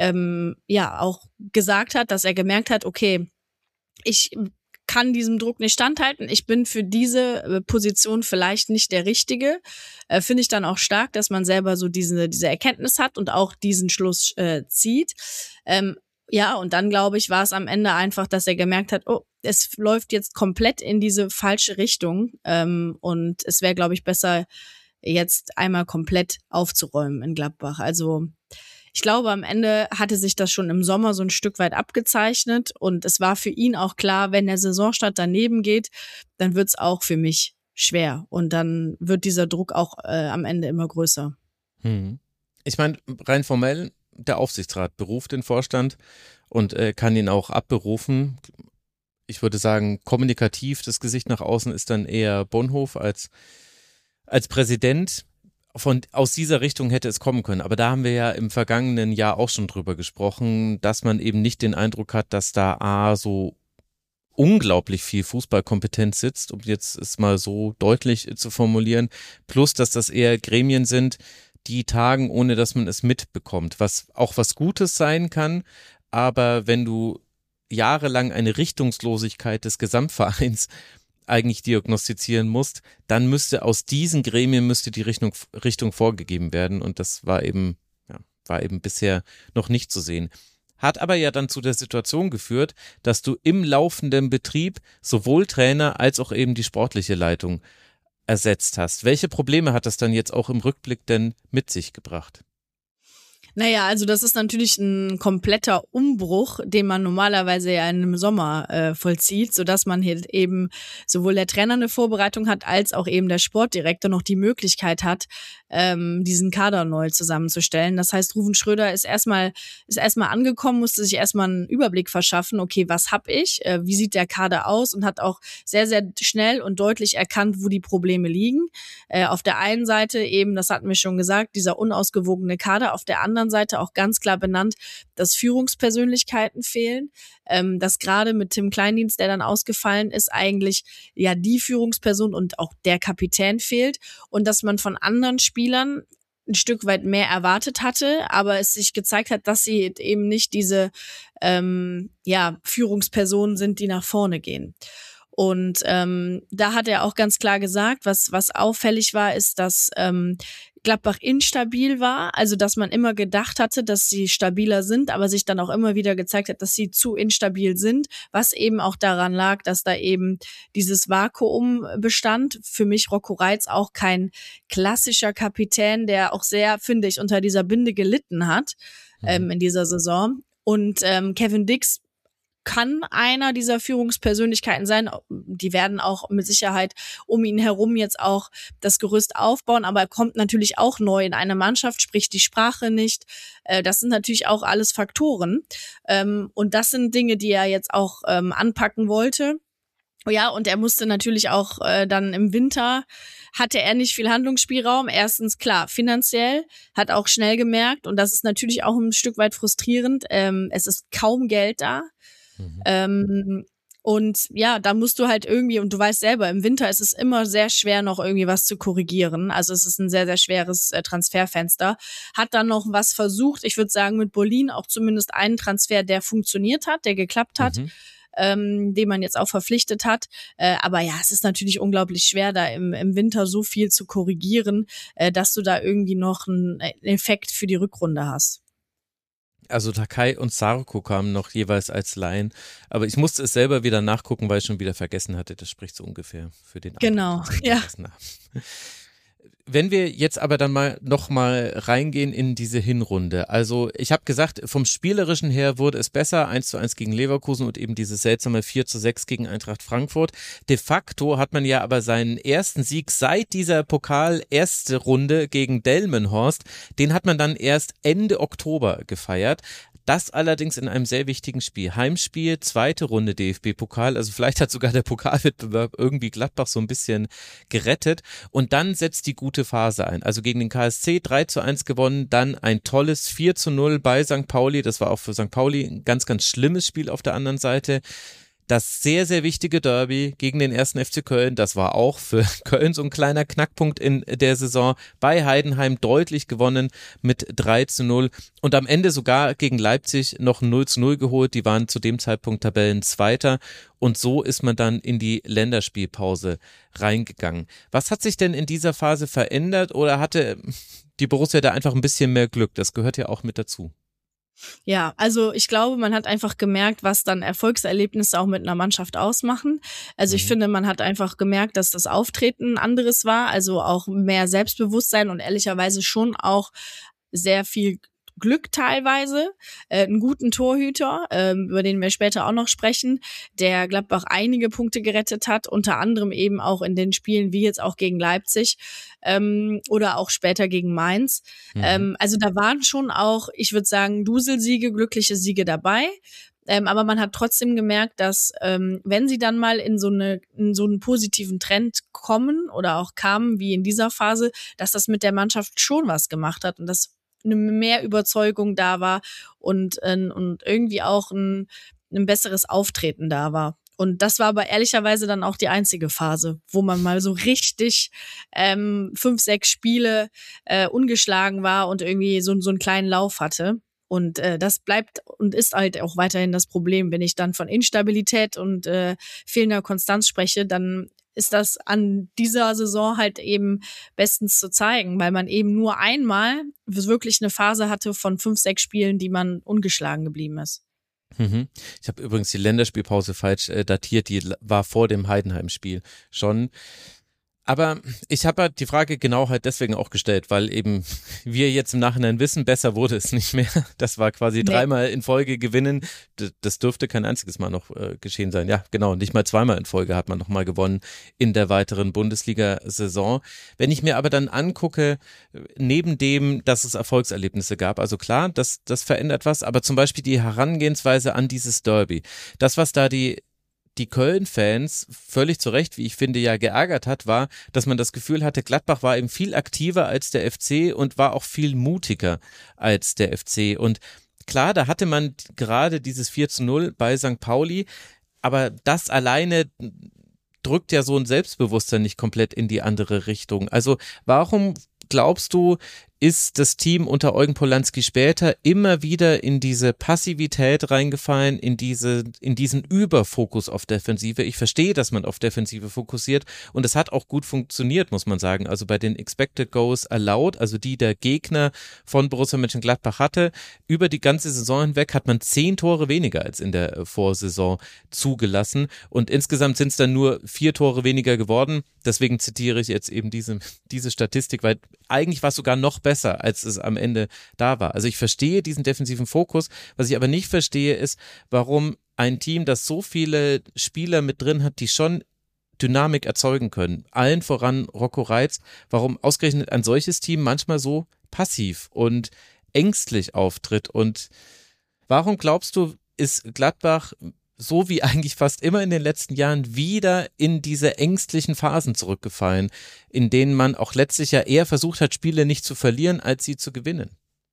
auch gesagt hat, dass er gemerkt hat, okay, ich kann diesem Druck nicht standhalten. Ich bin für diese Position vielleicht nicht der Richtige. Finde ich dann auch stark, dass man selber so diese Erkenntnis hat und auch diesen Schluss zieht. Und dann, glaube ich, war es am Ende einfach, dass er gemerkt hat, oh, es läuft jetzt komplett in diese falsche Richtung. Und es wäre, glaube ich, besser, jetzt einmal komplett aufzuräumen in Gladbach. Also ich glaube, am Ende hatte sich das schon im Sommer so ein Stück weit abgezeichnet. Und es war für ihn auch klar, wenn der Saisonstart daneben geht, dann wird es auch für mich schwer. Und dann wird dieser Druck auch am Ende immer größer. Ich meine, rein formell, der Aufsichtsrat beruft den Vorstand und kann ihn auch abberufen. Ich würde sagen, kommunikativ, das Gesicht nach außen ist dann eher Bonhof als Präsident. Aus dieser Richtung hätte es kommen können. Aber da haben wir ja im vergangenen Jahr auch schon drüber gesprochen, dass man eben nicht den Eindruck hat, dass da so unglaublich viel Fußballkompetenz sitzt, um jetzt es mal so deutlich zu formulieren. Plus, dass das eher Gremien sind, die tagen, ohne dass man es mitbekommt, was auch was Gutes sein kann, aber wenn du jahrelang eine Richtungslosigkeit des Gesamtvereins eigentlich diagnostizieren musst, dann müsste aus diesen Gremien die Richtung vorgegeben werden und das war eben bisher noch nicht zu sehen. Hat aber ja dann zu der Situation geführt, dass du im laufenden Betrieb sowohl Trainer als auch eben die sportliche Leitung ersetzt hast. Welche Probleme hat das dann jetzt auch im Rückblick denn mit sich gebracht? Naja, also das ist natürlich ein kompletter Umbruch, den man normalerweise ja im Sommer vollzieht, sodass man hier eben sowohl der Trainer eine Vorbereitung hat, als auch eben der Sportdirektor noch die Möglichkeit hat, diesen Kader neu zusammenzustellen. Das heißt, Ruven Schröder ist erstmal angekommen, musste sich erstmal einen Überblick verschaffen, okay, was hab ich, wie sieht der Kader aus, und hat auch sehr, sehr schnell und deutlich erkannt, wo die Probleme liegen. Auf der einen Seite eben, das hatten wir schon gesagt, dieser unausgewogene Kader, auf der anderen Seite auch ganz klar benannt, dass Führungspersönlichkeiten fehlen, dass gerade mit Tim Kleindienst, der dann ausgefallen ist, eigentlich ja die Führungsperson und auch der Kapitän fehlt und dass man von anderen Spielern ein Stück weit mehr erwartet hatte, aber es sich gezeigt hat, dass sie eben nicht diese Führungspersonen sind, die nach vorne gehen. Und da hat er auch ganz klar gesagt, was auffällig war, ist, dass Gladbach instabil war, also dass man immer gedacht hatte, dass sie stabiler sind, aber sich dann auch immer wieder gezeigt hat, dass sie zu instabil sind, was eben auch daran lag, dass da eben dieses Vakuum bestand. Für mich Rocco Reitz auch kein klassischer Kapitän, der auch sehr, finde ich, unter dieser Binde gelitten hat in dieser Saison. Und Kevin Dix kann einer dieser Führungspersönlichkeiten sein. Die werden auch mit Sicherheit um ihn herum jetzt auch das Gerüst aufbauen, aber er kommt natürlich auch neu in eine Mannschaft, spricht die Sprache nicht. Das sind natürlich auch alles Faktoren. Und das sind Dinge, die er jetzt auch anpacken wollte. Ja, und er musste natürlich auch dann im Winter, hatte er nicht viel Handlungsspielraum. Erstens, klar, finanziell, hat auch schnell gemerkt, und das ist natürlich auch ein Stück weit frustrierend, es ist kaum Geld da. Und ja, da musst du halt irgendwie, und du weißt selber, im Winter ist es immer sehr schwer, noch irgendwie was zu korrigieren. Also es ist ein sehr, sehr schweres Transferfenster. Hat dann noch was versucht, ich würde sagen mit Bolin auch zumindest einen Transfer, der funktioniert hat, der geklappt hat, den man jetzt auch verpflichtet hat. Aber ja, es ist natürlich unglaublich schwer, da im Winter so viel zu korrigieren, dass du da irgendwie noch einen Effekt für die Rückrunde hast. Also Takai und Sarko kamen noch jeweils als Laien, aber ich musste es selber wieder nachgucken, weil ich schon wieder vergessen hatte, das spricht so ungefähr für den Genau, ja. Wenn wir jetzt aber dann noch mal reingehen in diese Hinrunde. Also ich habe gesagt, vom Spielerischen her wurde es besser, 1:1 gegen Leverkusen und eben dieses seltsame 4:6 gegen Eintracht Frankfurt. De facto hat man ja aber seinen ersten Sieg seit dieser Pokal-erste Runde gegen Delmenhorst, den hat man dann erst Ende Oktober gefeiert. Das allerdings in einem sehr wichtigen Spiel. Heimspiel, zweite Runde DFB-Pokal. Also vielleicht hat sogar der Pokalwettbewerb irgendwie Gladbach so ein bisschen gerettet. Und dann setzt die gute Phase ein. Also gegen den KSC 3:1 gewonnen, dann ein tolles 4:0 bei St. Pauli. Das war auch für St. Pauli ein ganz, ganz schlimmes Spiel auf der anderen Seite. Das sehr, sehr wichtige Derby gegen den 1. FC Köln, das war auch für Köln so ein kleiner Knackpunkt in der Saison. Bei Heidenheim deutlich gewonnen mit 3:0 und am Ende sogar gegen Leipzig noch 0:0 geholt. Die waren zu dem Zeitpunkt Tabellenzweiter und so ist man dann in die Länderspielpause reingegangen. Was hat sich denn in dieser Phase verändert oder hatte die Borussia da einfach ein bisschen mehr Glück? Das gehört ja auch mit dazu. Ja, also ich glaube, man hat einfach gemerkt, was dann Erfolgserlebnisse auch mit einer Mannschaft ausmachen. Also ich finde, man hat einfach gemerkt, dass das Auftreten ein anderes war, also auch mehr Selbstbewusstsein und ehrlicherweise schon auch sehr viel Glück teilweise, einen guten Torhüter, über den wir später auch noch sprechen, der Gladbach einige Punkte gerettet hat, unter anderem eben auch in den Spielen wie jetzt auch gegen Leipzig oder auch später gegen Mainz. Also da waren schon auch, ich würde sagen, Duselsiege, glückliche Siege dabei. Aber man hat trotzdem gemerkt, dass wenn sie dann mal in so einen positiven Trend kommen oder auch kamen, wie in dieser Phase, dass das mit der Mannschaft schon was gemacht hat und dass eine mehr Überzeugung da war und irgendwie auch ein besseres Auftreten da war. Und das war aber ehrlicherweise dann auch die einzige Phase, wo man mal so richtig 5, 6 Spiele ungeschlagen war und irgendwie so einen kleinen Lauf hatte. Und das bleibt und ist halt auch weiterhin das Problem. Wenn ich dann von Instabilität und fehlender Konstanz spreche, dann ist das an dieser Saison halt eben bestens zu zeigen, weil man eben nur einmal wirklich eine Phase hatte von 5, 6 Spielen, die man ungeschlagen geblieben ist. Ich habe übrigens die Länderspielpause falsch datiert, die war vor dem Heidenheim-Spiel schon. Aber ich habe halt die Frage genau halt deswegen auch gestellt, weil eben wir jetzt im Nachhinein wissen, besser wurde es nicht mehr. Das war quasi 3-mal in Folge gewinnen. Das dürfte kein einziges Mal noch geschehen sein. Ja, genau, nicht mal 2-mal in Folge hat man noch mal gewonnen in der weiteren Bundesliga-Saison. Wenn ich mir aber dann angucke, neben dem, dass es Erfolgserlebnisse gab, also klar, das verändert was, aber zum Beispiel die Herangehensweise an dieses Derby. Das, was da die Köln-Fans völlig zu Recht, wie ich finde, ja geärgert hat, war, dass man das Gefühl hatte, Gladbach war eben viel aktiver als der FC und war auch viel mutiger als der FC. Und klar, da hatte man gerade dieses 4:0 bei St. Pauli, aber das alleine drückt ja so ein Selbstbewusstsein nicht komplett in die andere Richtung. Also warum glaubst du, ist das Team unter Eugen Polanski später immer wieder in diese Passivität reingefallen, in diesen Überfokus auf Defensive? Ich verstehe, dass man auf Defensive fokussiert und es hat auch gut funktioniert, muss man sagen. Also bei den Expected Goals Allowed, also die der Gegner von Borussia Mönchengladbach hatte, über die ganze Saison hinweg hat man 10 Tore weniger als in der Vorsaison zugelassen und insgesamt sind es dann nur 4 Tore weniger geworden. Deswegen zitiere ich jetzt eben diese Statistik, weil eigentlich war es sogar noch besser, als es am Ende da war. Also ich verstehe diesen defensiven Fokus. Was ich aber nicht verstehe, ist, warum ein Team, das so viele Spieler mit drin hat, die schon Dynamik erzeugen können, allen voran Rocco Reitz, warum ausgerechnet ein solches Team manchmal so passiv und ängstlich auftritt. Und warum glaubst du, ist Gladbach so wie eigentlich fast immer in den letzten Jahren wieder in diese ängstlichen Phasen zurückgefallen, in denen man auch letztlich ja eher versucht hat, Spiele nicht zu verlieren, als sie zu gewinnen?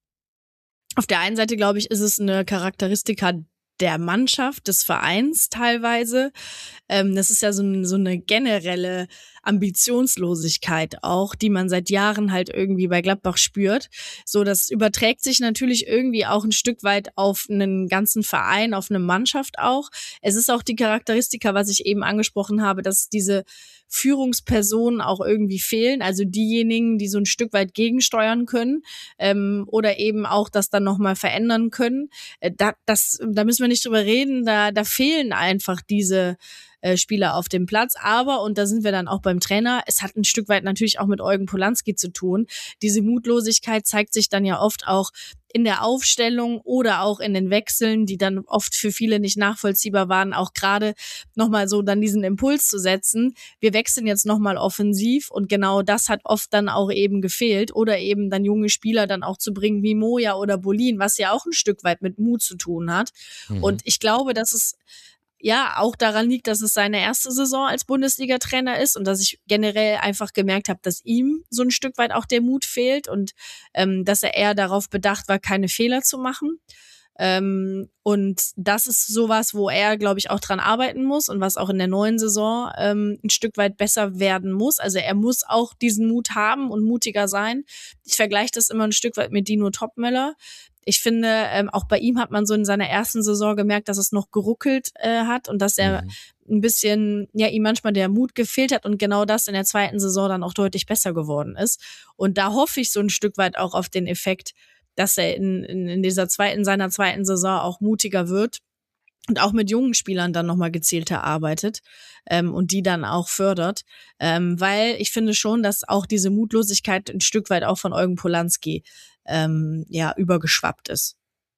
Auf der einen Seite, glaube ich, ist es eine Charakteristika der Mannschaft, des Vereins teilweise. Das ist ja so eine generelle Ambitionslosigkeit auch, die man seit Jahren halt irgendwie bei Gladbach spürt. So, das überträgt sich natürlich irgendwie auch ein Stück weit auf einen ganzen Verein, auf eine Mannschaft auch. Es ist auch die Charakteristika, was ich eben angesprochen habe, dass diese Führungspersonen auch irgendwie fehlen, also diejenigen, die so ein Stück weit gegensteuern können oder eben auch das dann nochmal verändern können. Da müssen wir nicht drüber reden, da fehlen einfach diese Spieler auf dem Platz. Aber, und da sind wir dann auch beim Trainer, es hat ein Stück weit natürlich auch mit Eugen Polanski zu tun. Diese Mutlosigkeit zeigt sich dann ja oft auch in der Aufstellung oder auch in den Wechseln, die dann oft für viele nicht nachvollziehbar waren, auch gerade nochmal so dann diesen Impuls zu setzen. Wir wechseln jetzt nochmal offensiv und genau das hat oft dann auch eben gefehlt oder eben dann junge Spieler dann auch zu bringen wie Moja oder Bolin, was ja auch ein Stück weit mit Mut zu tun hat. Und ich glaube, dass es ja auch daran liegt, dass es seine erste Saison als Bundesliga-Trainer ist und dass ich generell einfach gemerkt habe, dass ihm so ein Stück weit auch der Mut fehlt und dass er eher darauf bedacht war, keine Fehler zu machen. Und das ist sowas, wo er, glaube ich, auch dran arbeiten muss und was auch in der neuen Saison ein Stück weit besser werden muss. Also er muss auch diesen Mut haben und mutiger sein. Ich vergleiche das immer ein Stück weit mit Dino Topmöller. Ich finde, auch bei ihm hat man so in seiner ersten Saison gemerkt, dass es noch geruckelt hat und dass er ein bisschen, ja, ihm manchmal der Mut gefehlt hat und genau das in der zweiten Saison dann auch deutlich besser geworden ist. Und da hoffe ich so ein Stück weit auch auf den Effekt, dass er in seiner zweiten Saison auch mutiger wird und auch mit jungen Spielern dann nochmal gezielter arbeitet und die dann auch fördert, weil ich finde schon, dass auch diese Mutlosigkeit ein Stück weit auch von Eugen Polanski übergeschwappt ist.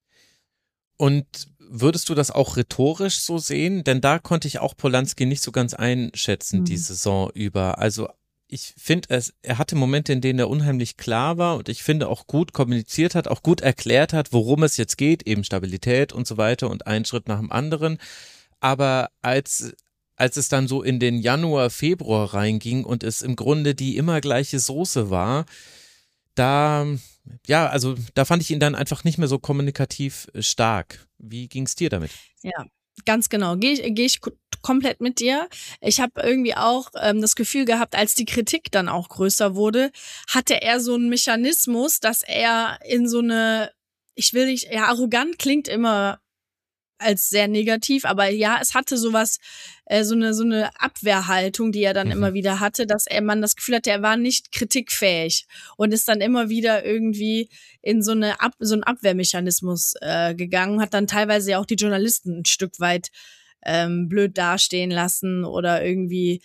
Und würdest du das auch rhetorisch so sehen? Denn da konnte ich auch Polanski nicht so ganz einschätzen, die Saison über. Also ich finde, er hatte Momente, in denen er unheimlich klar war und ich finde auch gut kommuniziert hat, auch gut erklärt hat, worum es jetzt geht, eben Stabilität und so weiter und einen Schritt nach dem anderen. Aber als es dann so in den Januar, Februar reinging und es im Grunde die immer gleiche Soße war, da fand ich ihn dann einfach nicht mehr so kommunikativ stark. Wie ging's dir damit? Ja, ganz genau. Gehe ich komplett mit dir. Ich habe irgendwie auch das Gefühl gehabt, als die Kritik dann auch größer wurde, hatte er so einen Mechanismus, dass er in so eine, arrogant klingt immer als sehr negativ, aber ja, es hatte sowas, so eine Abwehrhaltung, die er dann immer wieder hatte, dass man das Gefühl hatte, er war nicht kritikfähig und ist dann immer wieder irgendwie in so einen Abwehrmechanismus gegangen, hat dann teilweise ja auch die Journalisten ein Stück weit blöd dastehen lassen oder irgendwie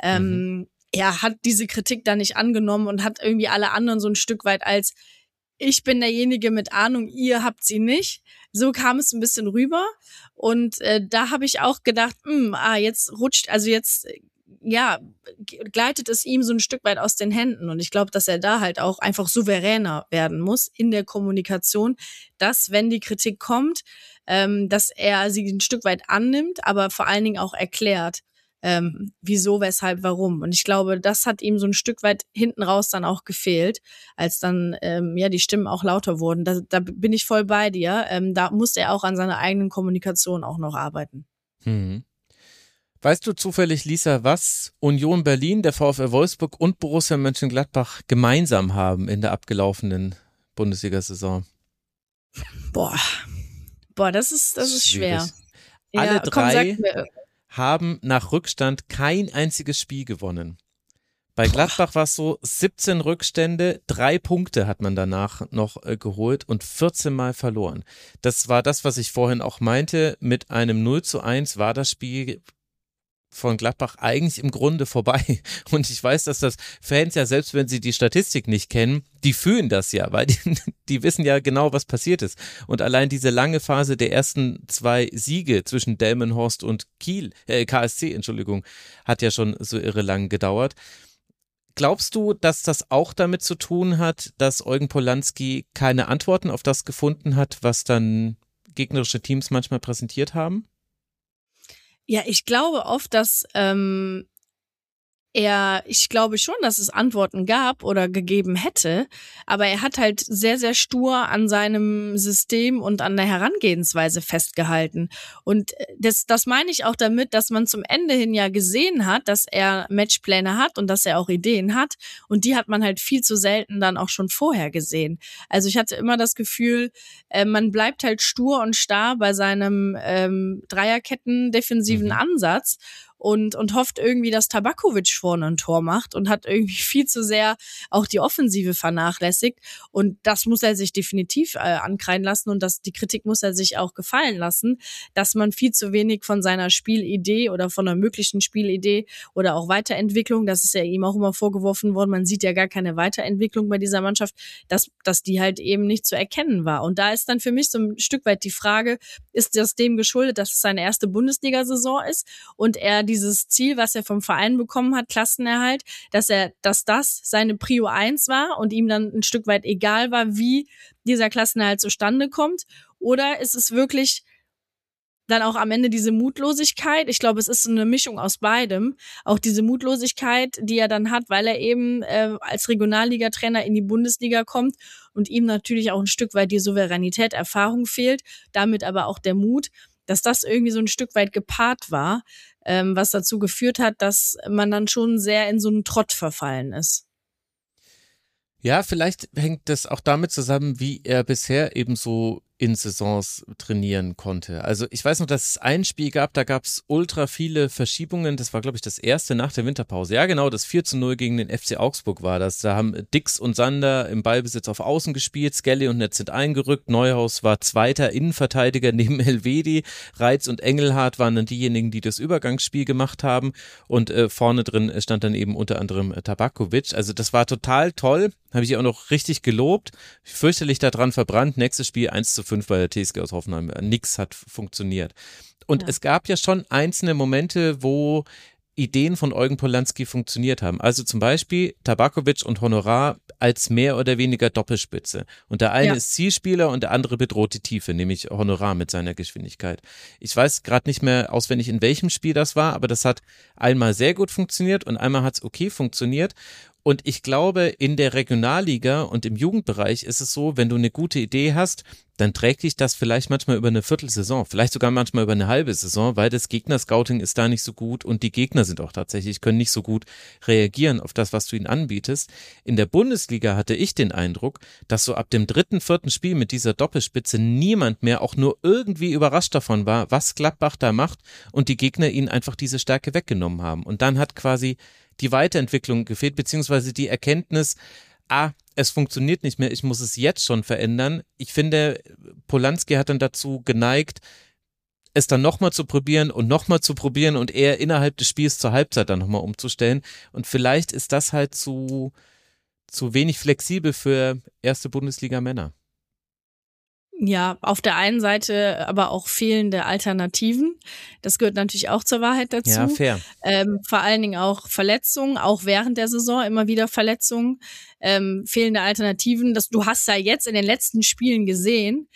hat diese Kritik dann nicht angenommen und hat irgendwie alle anderen so ein Stück weit als ich bin derjenige mit Ahnung, ihr habt sie nicht. So kam es ein bisschen rüber. Und da habe ich auch gedacht, jetzt gleitet es ihm so ein Stück weit aus den Händen. Und ich glaube, dass er da halt auch einfach souveräner werden muss in der Kommunikation, dass, wenn die Kritik kommt, dass er sie ein Stück weit annimmt, aber vor allen Dingen auch erklärt, wieso, weshalb, warum. Und ich glaube, das hat ihm so ein Stück weit hinten raus dann auch gefehlt, als dann die Stimmen auch lauter wurden. Da bin ich voll bei dir. Da musste er auch an seiner eigenen Kommunikation auch noch arbeiten. Weißt du zufällig, Lisa, was Union Berlin, der VfL Wolfsburg und Borussia Mönchengladbach gemeinsam haben in der abgelaufenen Bundesliga-Saison? Boah, das ist schwer. Alle drei haben nach Rückstand kein einziges Spiel gewonnen. Bei Gladbach war es so, 17 Rückstände, 3 Punkte hat man danach noch geholt und 14 Mal verloren. Das war das, was ich vorhin auch meinte, mit einem 0:1 war das Spiel von Gladbach eigentlich im Grunde vorbei. Und ich weiß, dass das Fans ja, selbst wenn sie die Statistik nicht kennen, die fühlen das ja, weil die wissen ja genau, was passiert ist. Und allein diese lange Phase der ersten 2 Siege zwischen Delmenhorst und KSC, hat ja schon so irre lang gedauert. Glaubst du, dass das auch damit zu tun hat, dass Eugen Polanski keine Antworten auf das gefunden hat, was dann gegnerische Teams manchmal präsentiert haben? Ja, ich glaube oft, dass ich glaube schon, dass es Antworten gab oder gegeben hätte, aber er hat halt sehr, sehr stur an seinem System und an der Herangehensweise festgehalten. Und das meine ich auch damit, dass man zum Ende hin ja gesehen hat, dass er Matchpläne hat und dass er auch Ideen hat. Und die hat man halt viel zu selten dann auch schon vorher gesehen. Also ich hatte immer das Gefühl, man bleibt halt stur und starr bei seinem Dreierketten-defensiven Ansatz. und hofft irgendwie, dass Tabakovic vorne ein Tor macht und hat irgendwie viel zu sehr auch die Offensive vernachlässigt. Und das muss er sich definitiv ankreiden lassen und die Kritik muss er sich auch gefallen lassen, dass man viel zu wenig von seiner Spielidee oder von einer möglichen Spielidee oder auch Weiterentwicklung, das ist ja ihm auch immer vorgeworfen worden, man sieht ja gar keine Weiterentwicklung bei dieser Mannschaft, dass die halt eben nicht zu erkennen war. Und da ist dann für mich so ein Stück weit die Frage, ist das dem geschuldet, dass es seine erste Bundesliga-Saison ist und er dieses Ziel, was er vom Verein bekommen hat, Klassenerhalt, dass das seine Prio 1 war und ihm dann ein Stück weit egal war, wie dieser Klassenerhalt zustande kommt? Oder ist es wirklich dann auch am Ende diese Mutlosigkeit? Ich glaube, es ist so eine Mischung aus beidem. Auch diese Mutlosigkeit, die er dann hat, weil er eben als Regionalligatrainer in die Bundesliga kommt und ihm natürlich auch ein Stück weit die Souveränität, Erfahrung fehlt, damit aber auch der Mut, dass das irgendwie so ein Stück weit gepaart war, was dazu geführt hat, dass man dann schon sehr in so einen Trott verfallen ist. Ja, vielleicht hängt das auch damit zusammen, wie er bisher eben so in Saisons trainieren konnte. Also ich weiß noch, dass es ein Spiel gab, da gab es ultra viele Verschiebungen. Das war, glaube ich, das erste nach der Winterpause. Ja, genau, das 4:0 gegen den FC Augsburg war das. Da haben Dix und Sander im Ballbesitz auf Außen gespielt, Skelly und Netz sind eingerückt. Neuhaus war zweiter Innenverteidiger neben Elvedi. Reitz und Engelhardt waren dann diejenigen, die das Übergangsspiel gemacht haben. Und vorne drin stand dann eben unter anderem Tabakovic. Also das war total toll. Habe ich auch noch richtig gelobt. Fürchterlich daran verbrannt. Nächstes Spiel 1:5 bei der TSG aus Hoffenheim. Nix hat funktioniert. Und es gab ja schon einzelne Momente, wo Ideen von Eugen Polanski funktioniert haben. Also zum Beispiel Tabakovic und Honorar als mehr oder weniger Doppelspitze. Und der eine ist Zielspieler und der andere bedroht die Tiefe, nämlich Honorar mit seiner Geschwindigkeit. Ich weiß gerade nicht mehr auswendig, in welchem Spiel das war, aber das hat einmal sehr gut funktioniert und einmal hat es okay funktioniert. Und ich glaube, in der Regionalliga und im Jugendbereich ist es so, wenn du eine gute Idee hast, dann trägt dich das vielleicht manchmal über eine Viertelsaison, vielleicht sogar manchmal über eine halbe Saison, weil das Gegnerscouting ist da nicht so gut und die Gegner sind auch tatsächlich, können nicht so gut reagieren auf das, was du ihnen anbietest. In der Bundesliga hatte ich den Eindruck, dass so ab dem 3., 4. Spiel mit dieser Doppelspitze niemand mehr auch nur irgendwie überrascht davon war, was Gladbach da macht und die Gegner ihnen einfach diese Stärke weggenommen haben. Und dann hat quasi die Weiterentwicklung gefehlt, beziehungsweise die Erkenntnis, es funktioniert nicht mehr, ich muss es jetzt schon verändern. Ich finde, Polanski hat dann dazu geneigt, es dann nochmal zu probieren und eher innerhalb des Spiels zur Halbzeit dann nochmal umzustellen. Und vielleicht ist das halt zu wenig flexibel für erste Bundesliga-Männer. Ja, auf der einen Seite aber auch fehlende Alternativen. Das gehört natürlich auch zur Wahrheit dazu. Ja, fair. Vor allen Dingen auch Verletzungen, auch während der Saison immer wieder Verletzungen, fehlende Alternativen. Du hast ja jetzt in den letzten Spielen gesehen,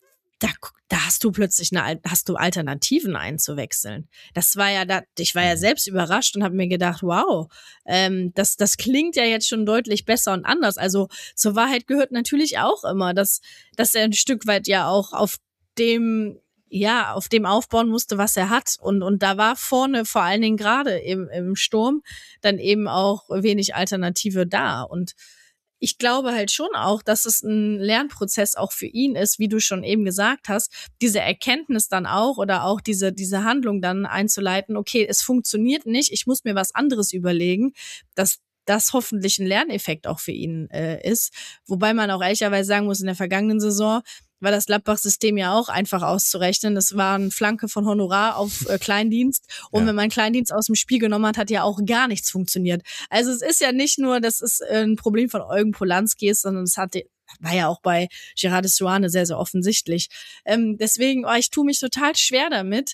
da hast du plötzlich hast du Alternativen einzuwechseln. Das war ja ich war ja selbst überrascht und habe mir gedacht, wow, das klingt ja jetzt schon deutlich besser und anders. Also zur Wahrheit gehört natürlich auch immer, dass er ein Stück weit ja auch auf dem aufbauen musste, was er hat. Und da war vorne vor allen Dingen gerade im Sturm dann eben auch wenig Alternative da. Und ich glaube halt schon auch, dass es ein Lernprozess auch für ihn ist, wie du schon eben gesagt hast, diese Erkenntnis dann auch oder auch diese Handlung dann einzuleiten, okay, es funktioniert nicht, ich muss mir was anderes überlegen, dass das hoffentlich ein Lerneffekt auch für ihn ist. Wobei man auch ehrlicherweise sagen muss, in der vergangenen Saison war das Gladbach-System ja auch einfach auszurechnen. Das war eine Flanke von Honorar auf Kleindienst. Und wenn man Kleindienst aus dem Spiel genommen hat ja auch gar nichts funktioniert. Also es ist ja nicht nur, dass es ein Problem von Eugen Polanski ist, sondern es war ja auch bei Gerard de Suane sehr, sehr offensichtlich. Deswegen, ich tue mich total schwer damit,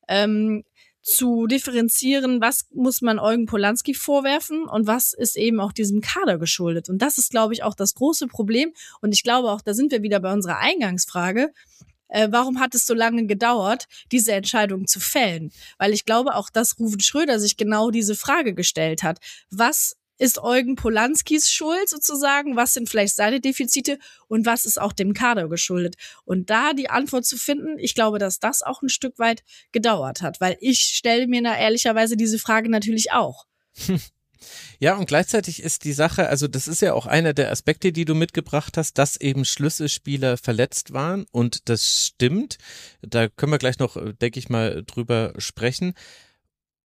zu differenzieren, was muss man Eugen Polanski vorwerfen und was ist eben auch diesem Kader geschuldet. Und das ist, glaube ich, auch das große Problem. Und ich glaube auch, da sind wir wieder bei unserer Eingangsfrage. Warum hat es so lange gedauert, diese Entscheidung zu fällen? Weil ich glaube auch, dass Ruven Schröder sich genau diese Frage gestellt hat. Was ist Eugen Polanskis Schuld sozusagen? Was sind vielleicht seine Defizite und was ist auch dem Kader geschuldet? Und da die Antwort zu finden, ich glaube, dass das auch ein Stück weit gedauert hat, weil ich stelle mir da ehrlicherweise diese Frage natürlich auch. Ja, und gleichzeitig ist die Sache, also das ist ja auch einer der Aspekte, die du mitgebracht hast, dass eben Schlüsselspieler verletzt waren und das stimmt. Da können wir gleich noch, denke ich mal, drüber sprechen.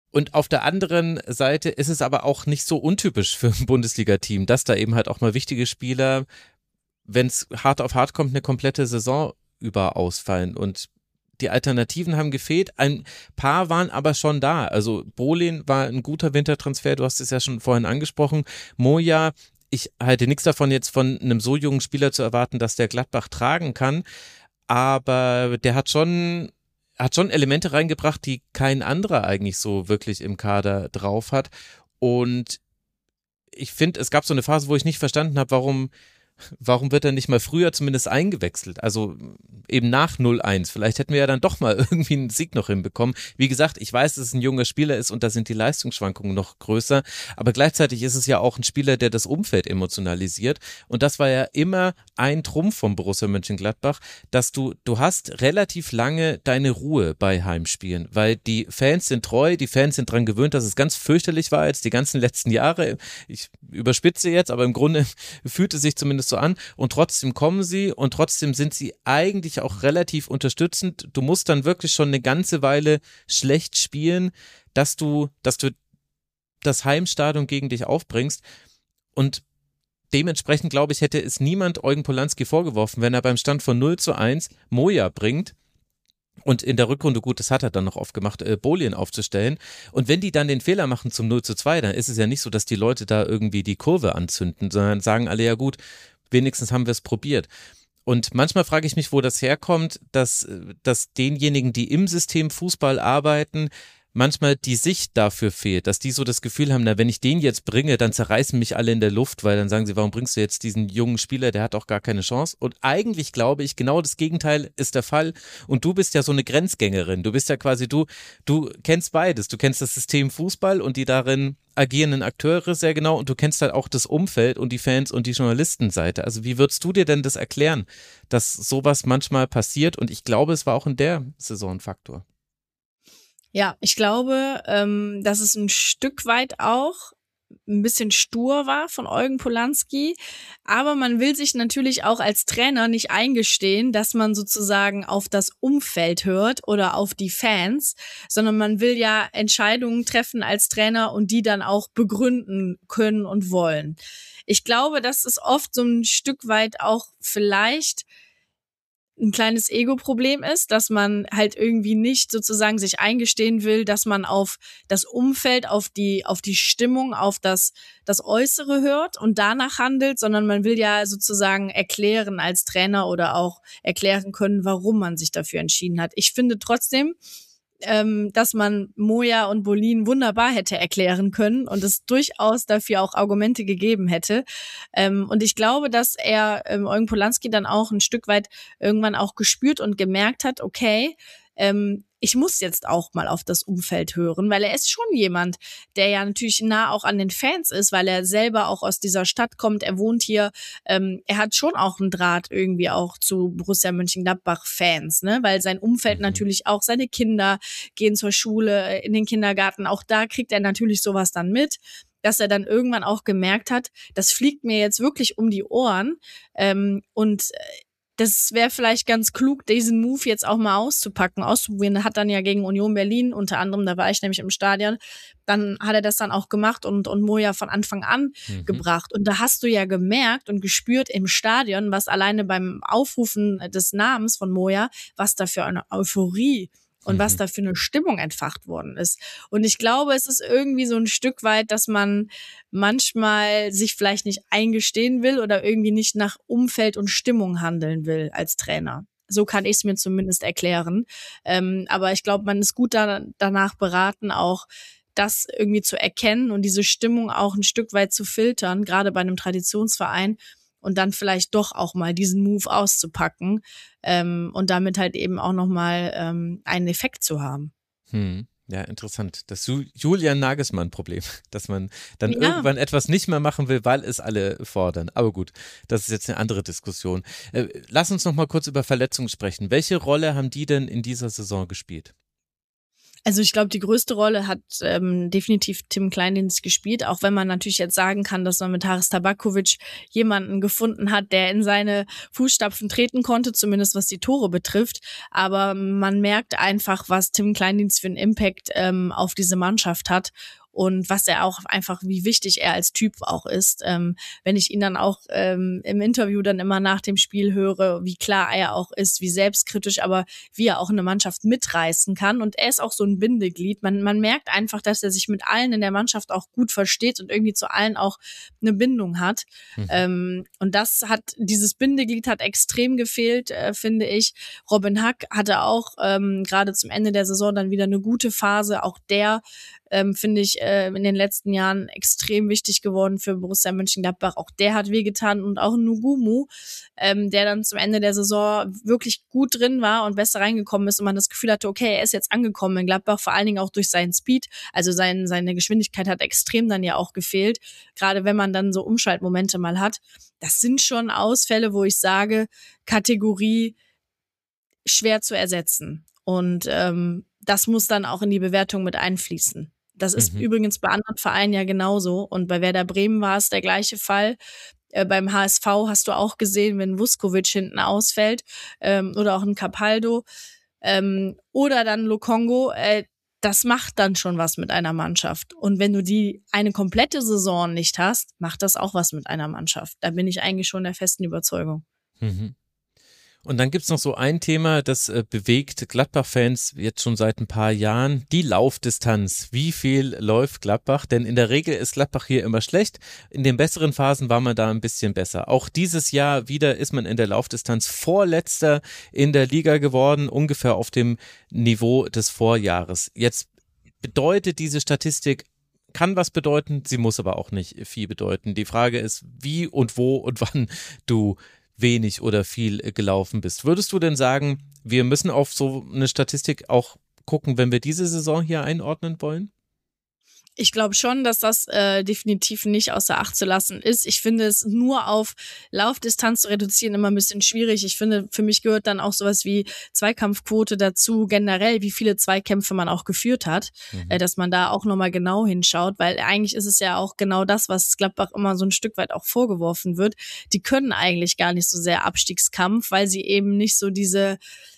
Und auf der anderen Seite ist es aber auch nicht so untypisch für ein Bundesliga-Team, dass da eben halt auch mal wichtige Spieler, wenn es hart auf hart kommt, eine komplette Saison über ausfallen. Und die Alternativen haben gefehlt. Ein paar waren aber schon da. Also Bohlin war ein guter Wintertransfer, du hast es ja schon vorhin angesprochen. Moja, ich halte nichts davon, jetzt von einem so jungen Spieler zu erwarten, dass der Gladbach tragen kann. Aber der hat schon Elemente reingebracht, die kein anderer eigentlich so wirklich im Kader drauf hat. Und ich finde, es gab so eine Phase, wo ich nicht verstanden habe, warum wird er nicht mal früher zumindest eingewechselt? Also eben nach 0-1. Vielleicht hätten wir ja dann doch mal irgendwie einen Sieg noch hinbekommen. Wie gesagt, ich weiß, dass es ein junger Spieler ist und da sind die Leistungsschwankungen noch größer, aber gleichzeitig ist es ja auch ein Spieler, der das Umfeld emotionalisiert und das war ja immer ein Trumpf von Borussia Mönchengladbach, dass du hast relativ lange deine Ruhe bei Heimspielen, weil die Fans sind treu, die Fans sind dran gewöhnt, dass es ganz fürchterlich war jetzt die ganzen letzten Jahre. Ich überspitze jetzt, aber im Grunde fühlt es sich zumindest so an und trotzdem kommen sie und trotzdem sind sie eigentlich auch relativ unterstützend. Du musst dann wirklich schon eine ganze Weile schlecht spielen, dass du das Heimstadion gegen dich aufbringst und dementsprechend, glaube ich, hätte es niemand Eugen Polanski vorgeworfen, wenn er beim Stand von 0-1 Moja bringt und in der Rückrunde, gut, das hat er dann noch oft gemacht, Bohlin aufzustellen. Und wenn die dann den Fehler machen zum 0-2, dann ist es ja nicht so, dass die Leute da irgendwie die Kurve anzünden, sondern sagen alle, ja gut, wenigstens haben wir es probiert. Und manchmal frage ich mich, wo das herkommt, dass denjenigen, die im System Fußball arbeiten, manchmal die Sicht dafür fehlt, dass die so das Gefühl haben, na, wenn ich den jetzt bringe, dann zerreißen mich alle in der Luft, weil dann sagen sie, warum bringst du jetzt diesen jungen Spieler, der hat auch gar keine Chance. Und eigentlich glaube ich, genau das Gegenteil ist der Fall. Und du bist ja so eine Grenzgängerin. Du bist ja quasi, du kennst beides. Du kennst das System Fußball und die darin agierenden Akteure sehr genau und du kennst halt auch das Umfeld und die Fans und die Journalistenseite. Also wie würdest du dir denn das erklären, dass sowas manchmal passiert? Und ich glaube, es war auch in der Saison ein Faktor. Ja, ich glaube, dass es ein Stück weit auch ein bisschen stur war von Eugen Polanski, aber man will sich natürlich auch als Trainer nicht eingestehen, dass man sozusagen auf das Umfeld hört oder auf die Fans, sondern man will ja Entscheidungen treffen als Trainer und die dann auch begründen können und wollen. Ich glaube, dass es oft so ein Stück weit auch vielleicht ein kleines Ego-Problem ist, dass man halt irgendwie nicht sozusagen sich eingestehen will, dass man auf das Umfeld, auf die Stimmung, auf das Äußere hört und danach handelt, sondern man will ja sozusagen erklären als Trainer oder auch erklären können, warum man sich dafür entschieden hat. Ich finde trotzdem, dass man Moja und Bohlin wunderbar hätte erklären können und es durchaus dafür auch Argumente gegeben hätte. Und ich glaube, dass Eugen Polanski dann auch ein Stück weit irgendwann auch gespürt und gemerkt hat, okay, ich muss jetzt auch mal auf das Umfeld hören, weil er ist schon jemand, der ja natürlich nah auch an den Fans ist, weil er selber auch aus dieser Stadt kommt, er wohnt hier, er hat schon auch einen Draht irgendwie auch zu Borussia Mönchengladbach-Fans, ne, weil sein Umfeld natürlich auch, seine Kinder gehen zur Schule, in den Kindergarten, auch da kriegt er natürlich sowas dann mit, dass er dann irgendwann auch gemerkt hat, das fliegt mir jetzt wirklich um die Ohren und das wäre vielleicht ganz klug, diesen Move jetzt auch mal auszuprobieren. Hat dann ja gegen Union Berlin, unter anderem, da war ich nämlich im Stadion, dann hat er das dann auch gemacht und Moja von Anfang an gebracht. Und da hast du ja gemerkt und gespürt im Stadion, was alleine beim Aufrufen des Namens von Moja, was da für eine Euphorie und was da für eine Stimmung entfacht worden ist. Und ich glaube, es ist irgendwie so ein Stück weit, dass man manchmal sich vielleicht nicht eingestehen will oder irgendwie nicht nach Umfeld und Stimmung handeln will als Trainer. So kann ich es mir zumindest erklären. Aber ich glaube, man ist gut danach beraten, auch das irgendwie zu erkennen und diese Stimmung auch ein Stück weit zu filtern, gerade bei einem Traditionsverein, und dann vielleicht doch auch mal diesen Move auszupacken und damit halt eben auch nochmal einen Effekt zu haben. Ja, interessant. Das Julian Nagelsmann-Problem, dass man dann irgendwann etwas nicht mehr machen will, weil es alle fordern. Aber gut, das ist jetzt eine andere Diskussion. Lass uns noch mal kurz über Verletzungen sprechen. Welche Rolle haben die denn in dieser Saison gespielt? Also ich glaube, die größte Rolle hat definitiv Tim Kleindienst gespielt, auch wenn man natürlich jetzt sagen kann, dass man mit Haris Tabakovic jemanden gefunden hat, der in seine Fußstapfen treten konnte, zumindest was die Tore betrifft. Aber man merkt einfach, was Tim Kleindienst für einen Impact auf diese Mannschaft hat. Und was er auch einfach, wie wichtig er als Typ auch ist. Wenn ich ihn dann auch im Interview dann immer nach dem Spiel höre, wie klar er auch ist, wie selbstkritisch, aber wie er auch eine Mannschaft mitreißen kann. Und er ist auch so ein Bindeglied. Man merkt einfach, dass er sich mit allen in der Mannschaft auch gut versteht und irgendwie zu allen auch eine Bindung hat. Und dieses Bindeglied hat extrem gefehlt, finde ich. Robin Hack hatte auch gerade zum Ende der Saison dann wieder eine gute Phase. Auch der finde ich in den letzten Jahren extrem wichtig geworden für Borussia Mönchengladbach. Auch der hat wehgetan und auch Nugumu, der dann zum Ende der Saison wirklich gut drin war und besser reingekommen ist und man das Gefühl hatte, okay, er ist jetzt angekommen in Gladbach, vor allen Dingen auch durch seinen Speed. Also seine Geschwindigkeit hat extrem dann ja auch gefehlt, gerade wenn man dann so Umschaltmomente mal hat. Das sind schon Ausfälle, wo ich sage, Kategorie schwer zu ersetzen. Und das muss dann auch in die Bewertung mit einfließen. Das ist übrigens bei anderen Vereinen ja genauso. Und bei Werder Bremen war es der gleiche Fall. Beim HSV hast du auch gesehen, wenn Vuskovic hinten ausfällt oder auch ein Capaldo oder dann Lokongo, das macht dann schon was mit einer Mannschaft. Und wenn du eine komplette Saison nicht hast, macht das auch was mit einer Mannschaft. Da bin ich eigentlich schon der festen Überzeugung. Mhm. Und dann gibt's noch so ein Thema, das bewegt Gladbach-Fans jetzt schon seit ein paar Jahren, die Laufdistanz. Wie viel läuft Gladbach? Denn in der Regel ist Gladbach hier immer schlecht. In den besseren Phasen war man da ein bisschen besser. Auch dieses Jahr wieder ist man in der Laufdistanz Vorletzter in der Liga geworden, ungefähr auf dem Niveau des Vorjahres. Jetzt bedeutet diese Statistik, kann was bedeuten, sie muss aber auch nicht viel bedeuten. Die Frage ist, wie und wo und wann du wenig oder viel gelaufen bist. Würdest du denn sagen, wir müssen auf so eine Statistik auch gucken, wenn wir diese Saison hier einordnen wollen? Ich glaube schon, dass das definitiv nicht außer Acht zu lassen ist. Ich finde es nur auf Laufdistanz zu reduzieren immer ein bisschen schwierig. Ich finde, für mich gehört dann auch sowas wie Zweikampfquote dazu, generell, wie viele Zweikämpfe man auch geführt hat, dass man da auch nochmal genau hinschaut, weil eigentlich ist es ja auch genau das, was Gladbach immer so ein Stück weit auch vorgeworfen wird. Die können eigentlich gar nicht so sehr Abstiegskampf, weil sie eben nicht so diese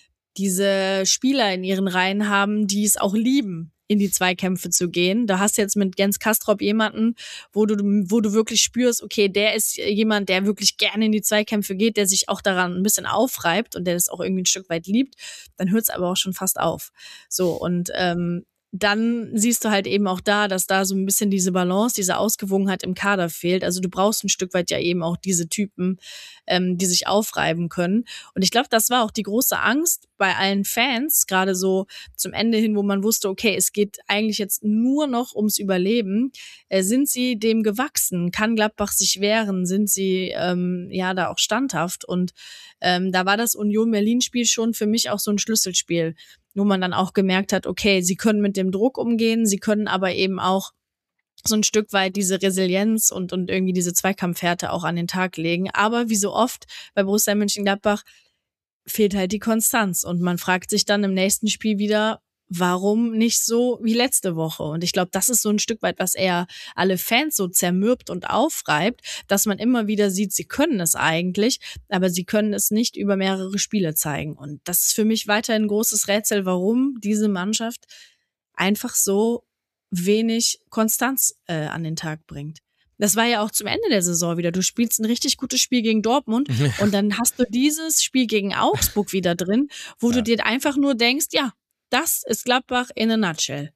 Spieler in ihren Reihen haben, die es auch lieben, in die Zweikämpfe zu gehen. Da hast du jetzt mit Jens Kastrop jemanden, wo du wirklich spürst, okay, der ist jemand, der wirklich gerne in die Zweikämpfe geht, der sich auch daran ein bisschen aufreibt und der das auch irgendwie ein Stück weit liebt. Dann hört es aber auch schon fast auf. So, und dann siehst du halt eben auch dass da so ein bisschen diese Balance, diese Ausgewogenheit im Kader fehlt. Also du brauchst ein Stück weit ja eben auch diese Typen, die sich aufreiben können. Und ich glaube, das war auch die große Angst bei allen Fans, gerade so zum Ende hin, wo man wusste, okay, es geht eigentlich jetzt nur noch ums Überleben. Sind sie dem gewachsen? Kann Gladbach sich wehren? Sind sie da auch standhaft? Und da war das Union-Berlin-Spiel schon für mich auch so ein Schlüsselspiel, wo man dann auch gemerkt hat, okay, sie können mit dem Druck umgehen, sie können aber eben auch so ein Stück weit diese Resilienz und irgendwie diese Zweikampfhärte auch an den Tag legen. Aber wie so oft bei Borussia Mönchengladbach fehlt halt die Konstanz. Und man fragt sich dann im nächsten Spiel wieder, warum nicht so wie letzte Woche? Und ich glaube, das ist so ein Stück weit, was eher alle Fans so zermürbt und aufreibt, dass man immer wieder sieht, sie können es eigentlich, aber sie können es nicht über mehrere Spiele zeigen. Und das ist für mich weiterhin ein großes Rätsel, warum diese Mannschaft einfach so wenig Konstanz an den Tag bringt. Das war ja auch zum Ende der Saison wieder. Du spielst ein richtig gutes Spiel gegen Dortmund und dann hast du dieses Spiel gegen Augsburg wieder drin, wo du dir einfach nur denkst, ja, das ist Gladbach in a nutshell.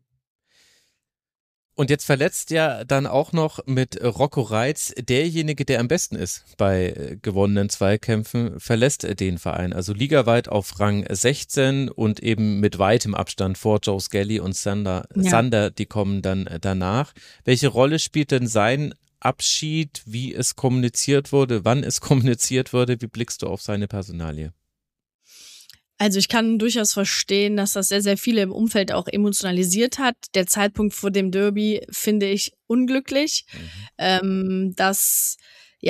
Und jetzt verletzt ja dann auch noch mit Rocco Reitz derjenige, der am besten ist bei gewonnenen Zweikämpfen, verlässt den Verein. Also ligaweit auf Rang 16 und eben mit weitem Abstand vor Joe Skelly und Sander, die kommen dann danach. Welche Rolle spielt denn sein Abschied, wie es kommuniziert wurde, wann es kommuniziert wurde? Wie blickst du auf seine Personalie? Also ich kann durchaus verstehen, dass das sehr, sehr viele im Umfeld auch emotionalisiert hat. Der Zeitpunkt vor dem Derby finde ich unglücklich. Das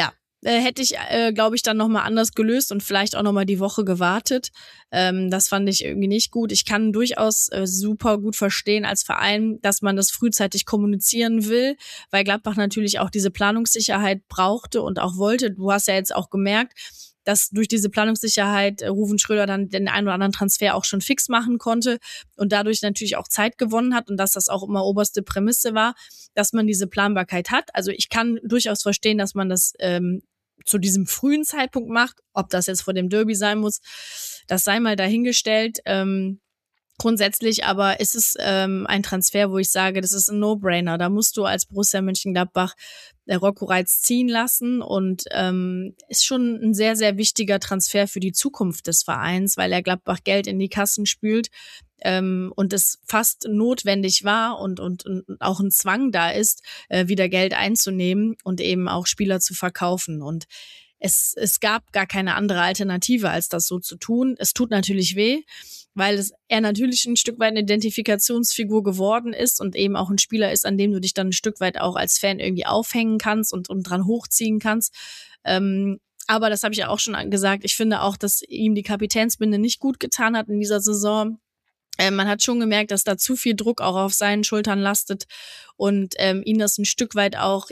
hätte ich, glaube ich, dann nochmal anders gelöst und vielleicht auch nochmal die Woche gewartet. Das fand ich irgendwie nicht gut. Ich kann durchaus super gut verstehen als Verein, dass man das frühzeitig kommunizieren will, weil Gladbach natürlich auch diese Planungssicherheit brauchte und auch wollte. Du hast ja jetzt auch gemerkt, dass durch diese Planungssicherheit Ruven Schröder dann den einen oder anderen Transfer auch schon fix machen konnte und dadurch natürlich auch Zeit gewonnen hat und dass das auch immer oberste Prämisse war, dass man diese Planbarkeit hat. Also ich kann durchaus verstehen, dass man das zu diesem frühen Zeitpunkt macht. Ob das jetzt vor dem Derby sein muss, das sei mal dahingestellt. Grundsätzlich aber ist es ein Transfer, wo ich sage, das ist ein No-Brainer. Da musst du als Borussia Mönchengladbach Rocco Reitz ziehen lassen und ist schon ein sehr, sehr wichtiger Transfer für die Zukunft des Vereins, weil er Gladbach Geld in die Kassen spült und es fast notwendig war und auch ein Zwang da ist, wieder Geld einzunehmen und eben auch Spieler zu verkaufen. Und es gab gar keine andere Alternative, als das so zu tun. Es tut natürlich weh, weil er natürlich ein Stück weit eine Identifikationsfigur geworden ist und eben auch ein Spieler ist, an dem du dich dann ein Stück weit auch als Fan irgendwie aufhängen kannst und dran hochziehen kannst. Aber das habe ich ja auch schon gesagt. Ich finde auch, dass ihm die Kapitänsbinde nicht gut getan hat in dieser Saison. Man hat schon gemerkt, dass da zu viel Druck auch auf seinen Schultern lastet und ihn das ein Stück weit auch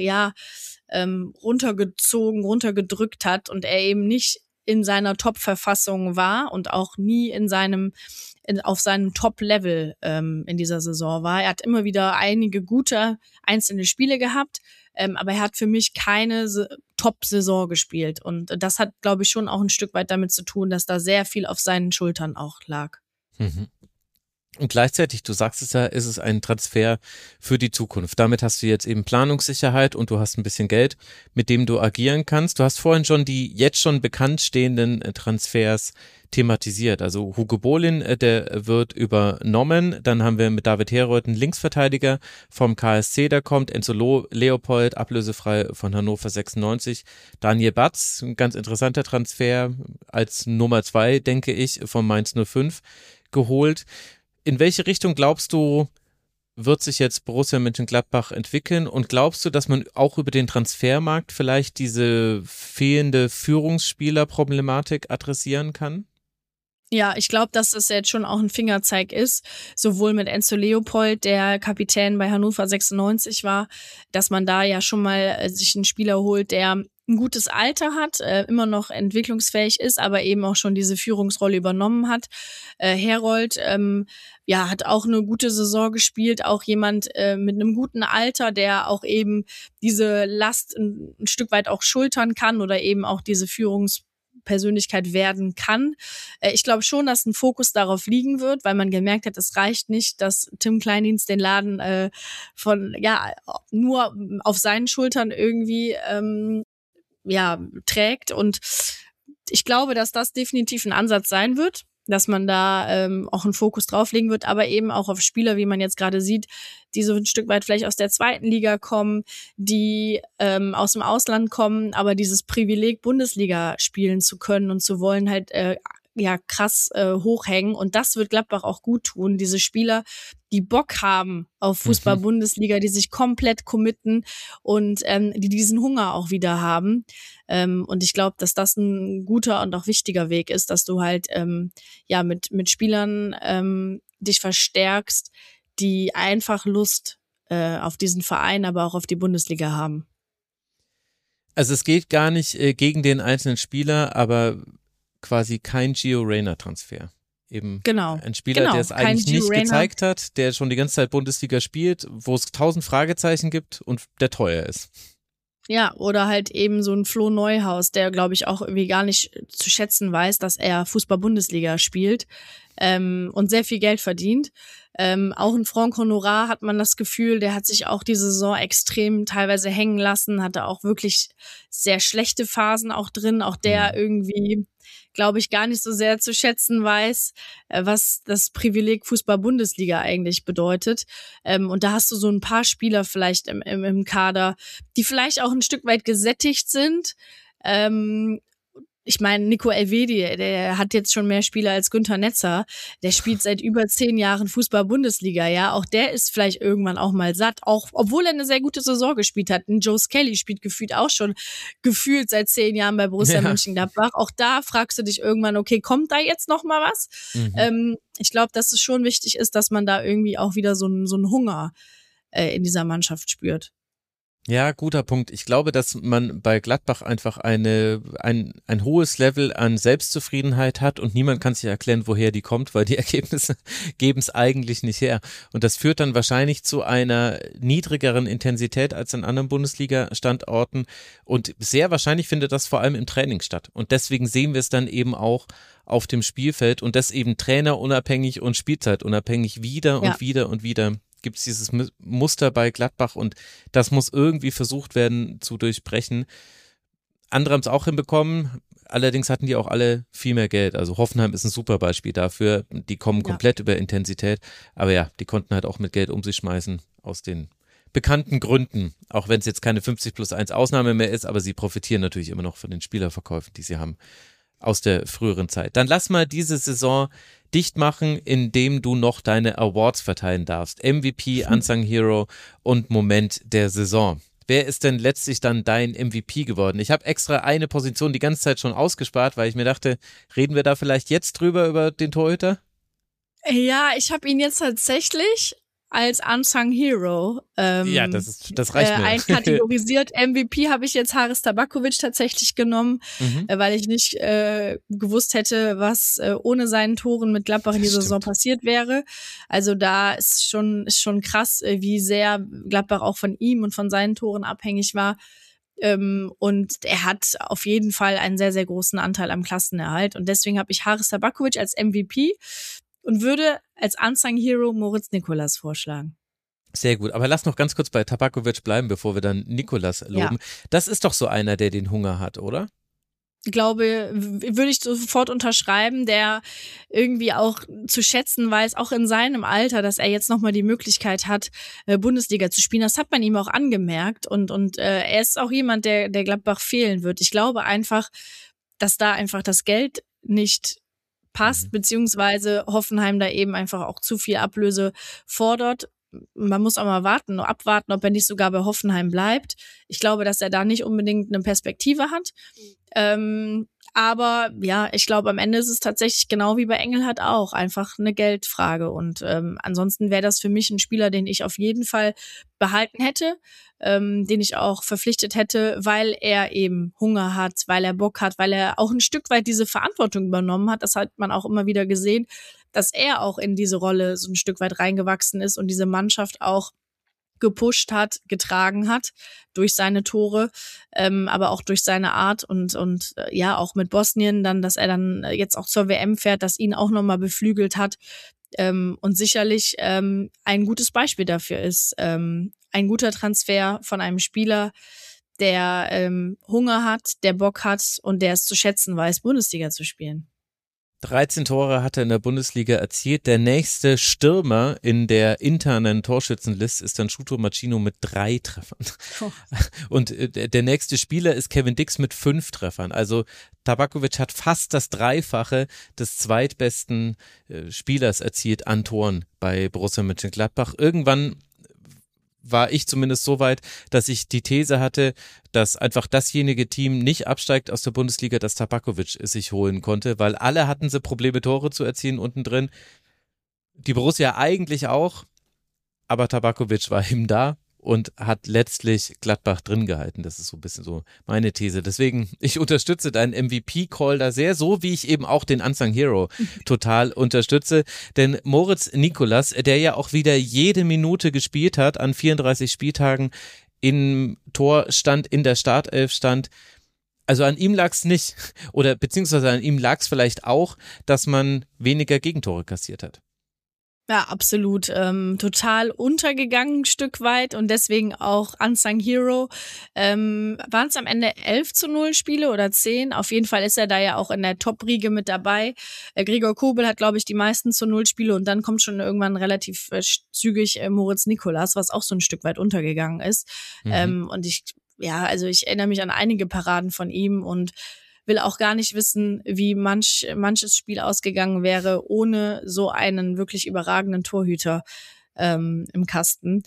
runtergedrückt hat und er eben nicht in seiner Top-Verfassung war und auch nie auf seinem Top-Level in dieser Saison war. Er hat immer wieder einige gute einzelne Spiele gehabt, aber er hat für mich keine Top-Saison gespielt. Und das hat, glaube ich, schon auch ein Stück weit damit zu tun, dass da sehr viel auf seinen Schultern auch lag. Mhm. Und gleichzeitig, du sagst es ja, ist es ein Transfer für die Zukunft. Damit hast du jetzt eben Planungssicherheit und du hast ein bisschen Geld, mit dem du agieren kannst. Du hast vorhin schon die jetzt schon bekannt stehenden Transfers thematisiert. Also Hugo Bolin, der wird übernommen. Dann haben wir mit David Herold einen Linksverteidiger vom KSC, der kommt. Enzo Leopold, ablösefrei von Hannover 96. Daniel Batz, ein ganz interessanter Transfer als Nummer 2, denke ich, von Mainz 05 geholt. In welche Richtung glaubst du, wird sich jetzt Borussia Mönchengladbach entwickeln und glaubst du, dass man auch über den Transfermarkt vielleicht diese fehlende Führungsspielerproblematik adressieren kann? Ja, ich glaube, dass das jetzt schon auch ein Fingerzeig ist, sowohl mit Enzo Leopold, der Kapitän bei Hannover 96 war, dass man da ja schon mal sich einen Spieler holt, der ein gutes Alter hat, immer noch entwicklungsfähig ist, aber eben auch schon diese Führungsrolle übernommen hat. Herold hat auch eine gute Saison gespielt, auch jemand mit einem guten Alter, der auch eben diese Last ein Stück weit auch schultern kann oder eben auch diese Führungspersönlichkeit werden kann. Ich glaube schon, dass ein Fokus darauf liegen wird, weil man gemerkt hat, es reicht nicht, dass Tim Kleindienst den Laden nur auf seinen Schultern irgendwie trägt. Und ich glaube, dass das definitiv ein Ansatz sein wird, dass man da auch einen Fokus drauflegen wird, aber eben auch auf Spieler, wie man jetzt gerade sieht, die so ein Stück weit vielleicht aus der zweiten Liga kommen, die aus dem Ausland kommen, aber dieses Privileg, Bundesliga spielen zu können und zu wollen, halt krass hochhängen. Und das wird Gladbach auch gut tun. Diese Spieler, die Bock haben auf Fußball-Bundesliga, die sich komplett committen und die diesen Hunger auch wieder haben. Und ich glaube, dass das ein guter und auch wichtiger Weg ist, dass du halt mit Spielern dich verstärkst, die einfach Lust auf diesen Verein, aber auch auf die Bundesliga haben. Also es geht gar nicht gegen den einzelnen Spieler, aber quasi kein Gio Reyna-Transfer. Eben ein Spieler, der es eigentlich nicht gezeigt hat, der schon die ganze Zeit Bundesliga spielt, wo es 1000 Fragezeichen gibt und der teuer ist. Ja, oder halt eben so ein Flo Neuhaus, der, glaube ich, auch irgendwie gar nicht zu schätzen weiß, dass er Fußball-Bundesliga spielt und sehr viel Geld verdient. Auch in Franck Honorat hat man das Gefühl, der hat sich auch die Saison extrem teilweise hängen lassen, hatte auch wirklich sehr schlechte Phasen auch drin, auch der irgendwie, glaube ich, gar nicht so sehr zu schätzen weiß, was das Privileg Fußball-Bundesliga eigentlich bedeutet. Und da hast du so ein paar Spieler vielleicht im Kader, die vielleicht auch ein Stück weit gesättigt sind, ich meine, Nico Elvedi, der hat jetzt schon mehr Spiele als Günther Netzer. Der spielt seit über 10 Jahren Fußball-Bundesliga, ja. Auch der ist vielleicht irgendwann auch mal satt, auch obwohl er eine sehr gute Saison gespielt hat. Ein Joe Skelly spielt gefühlt seit 10 Jahren bei Borussia Mönchengladbach. Auch da fragst du dich irgendwann, okay, kommt da jetzt noch mal was? Ich glaube, dass es schon wichtig ist, dass man da irgendwie auch wieder so einen Hunger in dieser Mannschaft spürt. Ja, guter Punkt. Ich glaube, dass man bei Gladbach einfach ein hohes Level an Selbstzufriedenheit hat und niemand kann sich erklären, woher die kommt, weil die Ergebnisse geben es eigentlich nicht her. Und das führt dann wahrscheinlich zu einer niedrigeren Intensität als an anderen Bundesliga-Standorten und sehr wahrscheinlich findet das vor allem im Training statt. Und deswegen sehen wir es dann eben auch auf dem Spielfeld und das eben trainerunabhängig und spielzeitunabhängig wieder und wieder und wieder. Gibt es dieses Muster bei Gladbach und das muss irgendwie versucht werden zu durchbrechen. Andere haben es auch hinbekommen, allerdings hatten die auch alle viel mehr Geld. Also Hoffenheim ist ein super Beispiel dafür, die kommen komplett über Intensität, aber ja, die konnten halt auch mit Geld um sich schmeißen aus den bekannten Gründen, auch wenn es jetzt keine 50+1 Ausnahme mehr ist, aber sie profitieren natürlich immer noch von den Spielerverkäufen, die sie haben aus der früheren Zeit. Dann lass mal diese Saison dicht machen, indem du noch deine Awards verteilen darfst. MVP, Unsung Hero und Moment der Saison. Wer ist denn letztlich dann dein MVP geworden? Ich habe extra eine Position die ganze Zeit schon ausgespart, weil ich mir dachte, reden wir da vielleicht jetzt drüber über den Torhüter? Ja, ich habe ihn jetzt tatsächlich als Unsung Hero ja, das reicht mir. Einkategorisiert. MVP habe ich jetzt Haris Tabakovic tatsächlich genommen, weil ich nicht gewusst hätte, was ohne seinen Toren mit Gladbach in dieser Saison passiert wäre. Also da ist schon krass, wie sehr Gladbach auch von ihm und von seinen Toren abhängig war. Und er hat auf jeden Fall einen sehr, sehr großen Anteil am Klassenerhalt. Und deswegen habe ich Haris Tabakovic als MVP und würde als Unsung Hero Moritz Nikolas vorschlagen. Sehr gut, aber lass noch ganz kurz bei Tabakovic bleiben, bevor wir dann Nikolas loben. Ja. Das ist doch so einer, der den Hunger hat, oder? Ich glaube, würde ich sofort unterschreiben, der irgendwie auch zu schätzen weiß, auch in seinem Alter, dass er jetzt nochmal die Möglichkeit hat, Bundesliga zu spielen. Das hat man ihm auch angemerkt und er ist auch jemand, der Gladbach fehlen wird. Ich glaube einfach, dass da einfach das Geld nicht passt, beziehungsweise Hoffenheim da eben einfach auch zu viel Ablöse fordert. Man muss auch mal abwarten, ob er nicht sogar bei Hoffenheim bleibt. Ich glaube, dass er da nicht unbedingt eine Perspektive hat. Aber ja, ich glaube, am Ende ist es tatsächlich genau wie bei Engelhardt auch einfach eine Geldfrage. Und ansonsten wäre das für mich ein Spieler, den ich auf jeden Fall behalten hätte, den ich auch verpflichtet hätte, weil er eben Hunger hat, weil er Bock hat, weil er auch ein Stück weit diese Verantwortung übernommen hat. Das hat man auch immer wieder gesehen, dass er auch in diese Rolle so ein Stück weit reingewachsen ist und diese Mannschaft auch gepusht hat, getragen hat durch seine Tore, aber auch durch seine Art und ja, auch mit Bosnien dann, dass er dann jetzt auch zur WM fährt, dass ihn auch nochmal beflügelt hat und sicherlich ein gutes Beispiel dafür ist. Ein guter Transfer von einem Spieler, der Hunger hat, der Bock hat und der es zu schätzen weiß, Bundesliga zu spielen. 13 Tore hat er in der Bundesliga erzielt. Der nächste Stürmer in der internen Torschützenliste ist dann Shuto Machino mit 3 Treffern. Oh. Und der nächste Spieler ist Kevin Dix mit 5 Treffern. Also Tabakovic hat fast das Dreifache des zweitbesten Spielers erzielt an Toren bei Borussia Mönchengladbach. Irgendwann war ich zumindest so weit, dass ich die These hatte, dass einfach dasjenige Team nicht absteigt aus der Bundesliga, das Tabakovic sich holen konnte, weil alle hatten sie Probleme, Tore zu erzielen unten drin. Die Borussia eigentlich auch, aber Tabakovic war eben da und hat letztlich Gladbach drin gehalten. Das ist so ein bisschen so meine These. Deswegen, ich unterstütze deinen MVP-Call da sehr, so wie ich eben auch den Unsung Hero total unterstütze. Denn Moritz Nikolas, der ja auch wieder jede Minute gespielt hat, an 34 Spieltagen im Tor stand, in der Startelf stand, also an ihm lag es nicht, oder beziehungsweise an ihm lag es vielleicht auch, dass man weniger Gegentore kassiert hat. Ja, absolut. Total untergegangen ein Stück weit und deswegen auch Unsung Hero. Waren es am Ende 11:0 Spiele oder 10? Auf jeden Fall ist er da ja auch in der Top-Riege mit dabei. Gregor Kobel hat, glaube ich, die meisten zu 0 Spiele und dann kommt schon irgendwann relativ zügig Moritz Nikolas, was auch so ein Stück weit untergegangen ist. Und ich erinnere mich an einige Paraden von ihm und will auch gar nicht wissen, wie manches Spiel ausgegangen wäre ohne so einen wirklich überragenden Torhüter im Kasten.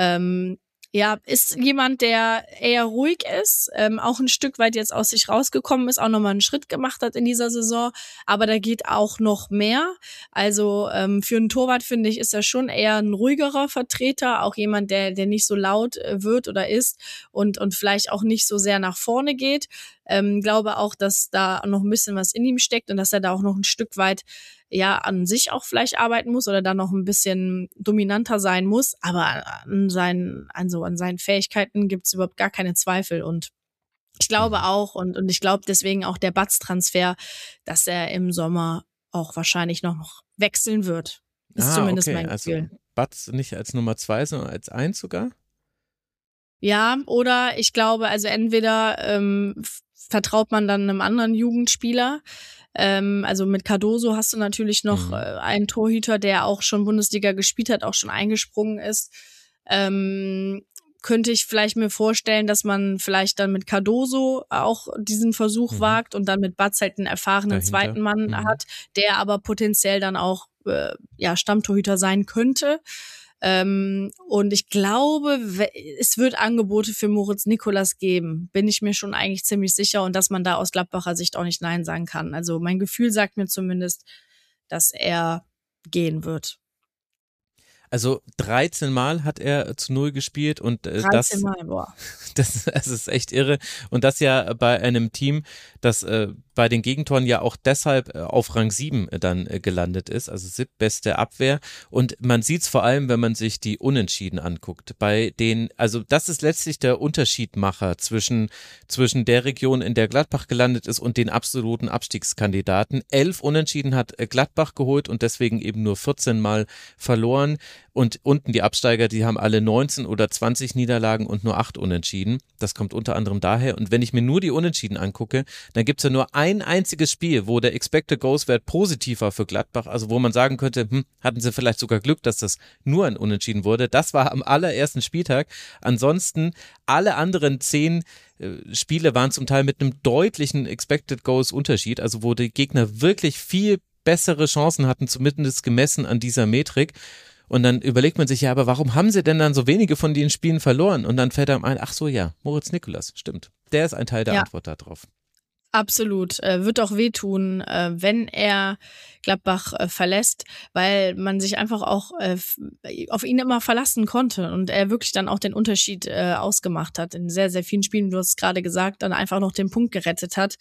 Ja, ist jemand, der eher ruhig ist, auch ein Stück weit jetzt aus sich rausgekommen ist, auch nochmal einen Schritt gemacht hat in dieser Saison, aber da geht auch noch mehr. Also für einen Torwart, finde ich, ist er schon eher ein ruhigerer Vertreter, auch jemand, der nicht so laut wird oder ist und vielleicht auch nicht so sehr nach vorne geht. Glaube auch, dass da noch ein bisschen was in ihm steckt und dass er da auch noch ein Stück weit an sich auch vielleicht arbeiten muss oder da noch ein bisschen dominanter sein muss, aber an seinen Fähigkeiten gibt's überhaupt gar keine Zweifel und ich glaube auch und ich glaube deswegen auch der Batz-Transfer, dass er im Sommer auch wahrscheinlich noch wechseln wird. Ist zumindest mein Gefühl. Also Batz nicht als Nummer 2, sondern als 1 sogar? Ja, oder ich glaube, also entweder vertraut man dann einem anderen Jugendspieler. Also mit Cardoso hast du natürlich noch einen Torhüter, der auch schon Bundesliga gespielt hat, auch schon eingesprungen ist. Könnte ich vielleicht mir vorstellen, dass man vielleicht dann mit Cardoso auch diesen Versuch wagt und dann mit Batz halt einen erfahrenen zweiten Mann hat, der aber potenziell dann auch Stammtorhüter sein könnte. Und ich glaube, es wird Angebote für Moritz Nicolas geben, bin ich mir schon eigentlich ziemlich sicher und dass man da aus Gladbacher Sicht auch nicht Nein sagen kann. Also mein Gefühl sagt mir zumindest, dass er gehen wird. Also 13 Mal hat er zu 0 gespielt und 13 Mal, boah. Das ist echt irre und das ja bei einem Team, das bei den Gegentoren ja auch deshalb auf Rang 7 dann gelandet ist, also siebtbeste Abwehr und man sieht es vor allem, wenn man sich die Unentschieden anguckt. Also das ist letztlich der Unterschiedmacher zwischen der Region, in der Gladbach gelandet ist und den absoluten Abstiegskandidaten. 11 Unentschieden hat Gladbach geholt und deswegen eben nur 14 Mal verloren. Und unten die Absteiger, die haben alle 19 oder 20 Niederlagen und nur 8 Unentschieden. Das kommt unter anderem daher. Und wenn ich mir nur die Unentschieden angucke, dann gibt es ja nur ein einziges Spiel, wo der Expected Goals Wert positiv war für Gladbach. Also wo man sagen könnte, hatten sie vielleicht sogar Glück, dass das nur ein Unentschieden wurde. Das war am allerersten Spieltag. Ansonsten alle anderen 10 Spiele waren zum Teil mit einem deutlichen Expected Goals Unterschied. Also wo die Gegner wirklich viel bessere Chancen hatten, zumindest gemessen an dieser Metrik. Und dann überlegt man sich, ja, aber warum haben sie denn dann so wenige von den Spielen verloren? Und dann fällt einem ein, ach so, ja, Moritz Nicolas, stimmt. Der ist ein Teil der Antwort darauf. Absolut. Wird auch wehtun, wenn er Gladbach verlässt, weil man sich einfach auch auf ihn immer verlassen konnte und er wirklich dann auch den Unterschied ausgemacht hat. In sehr, sehr vielen Spielen, du hast es gerade gesagt, dann einfach noch den Punkt gerettet hat.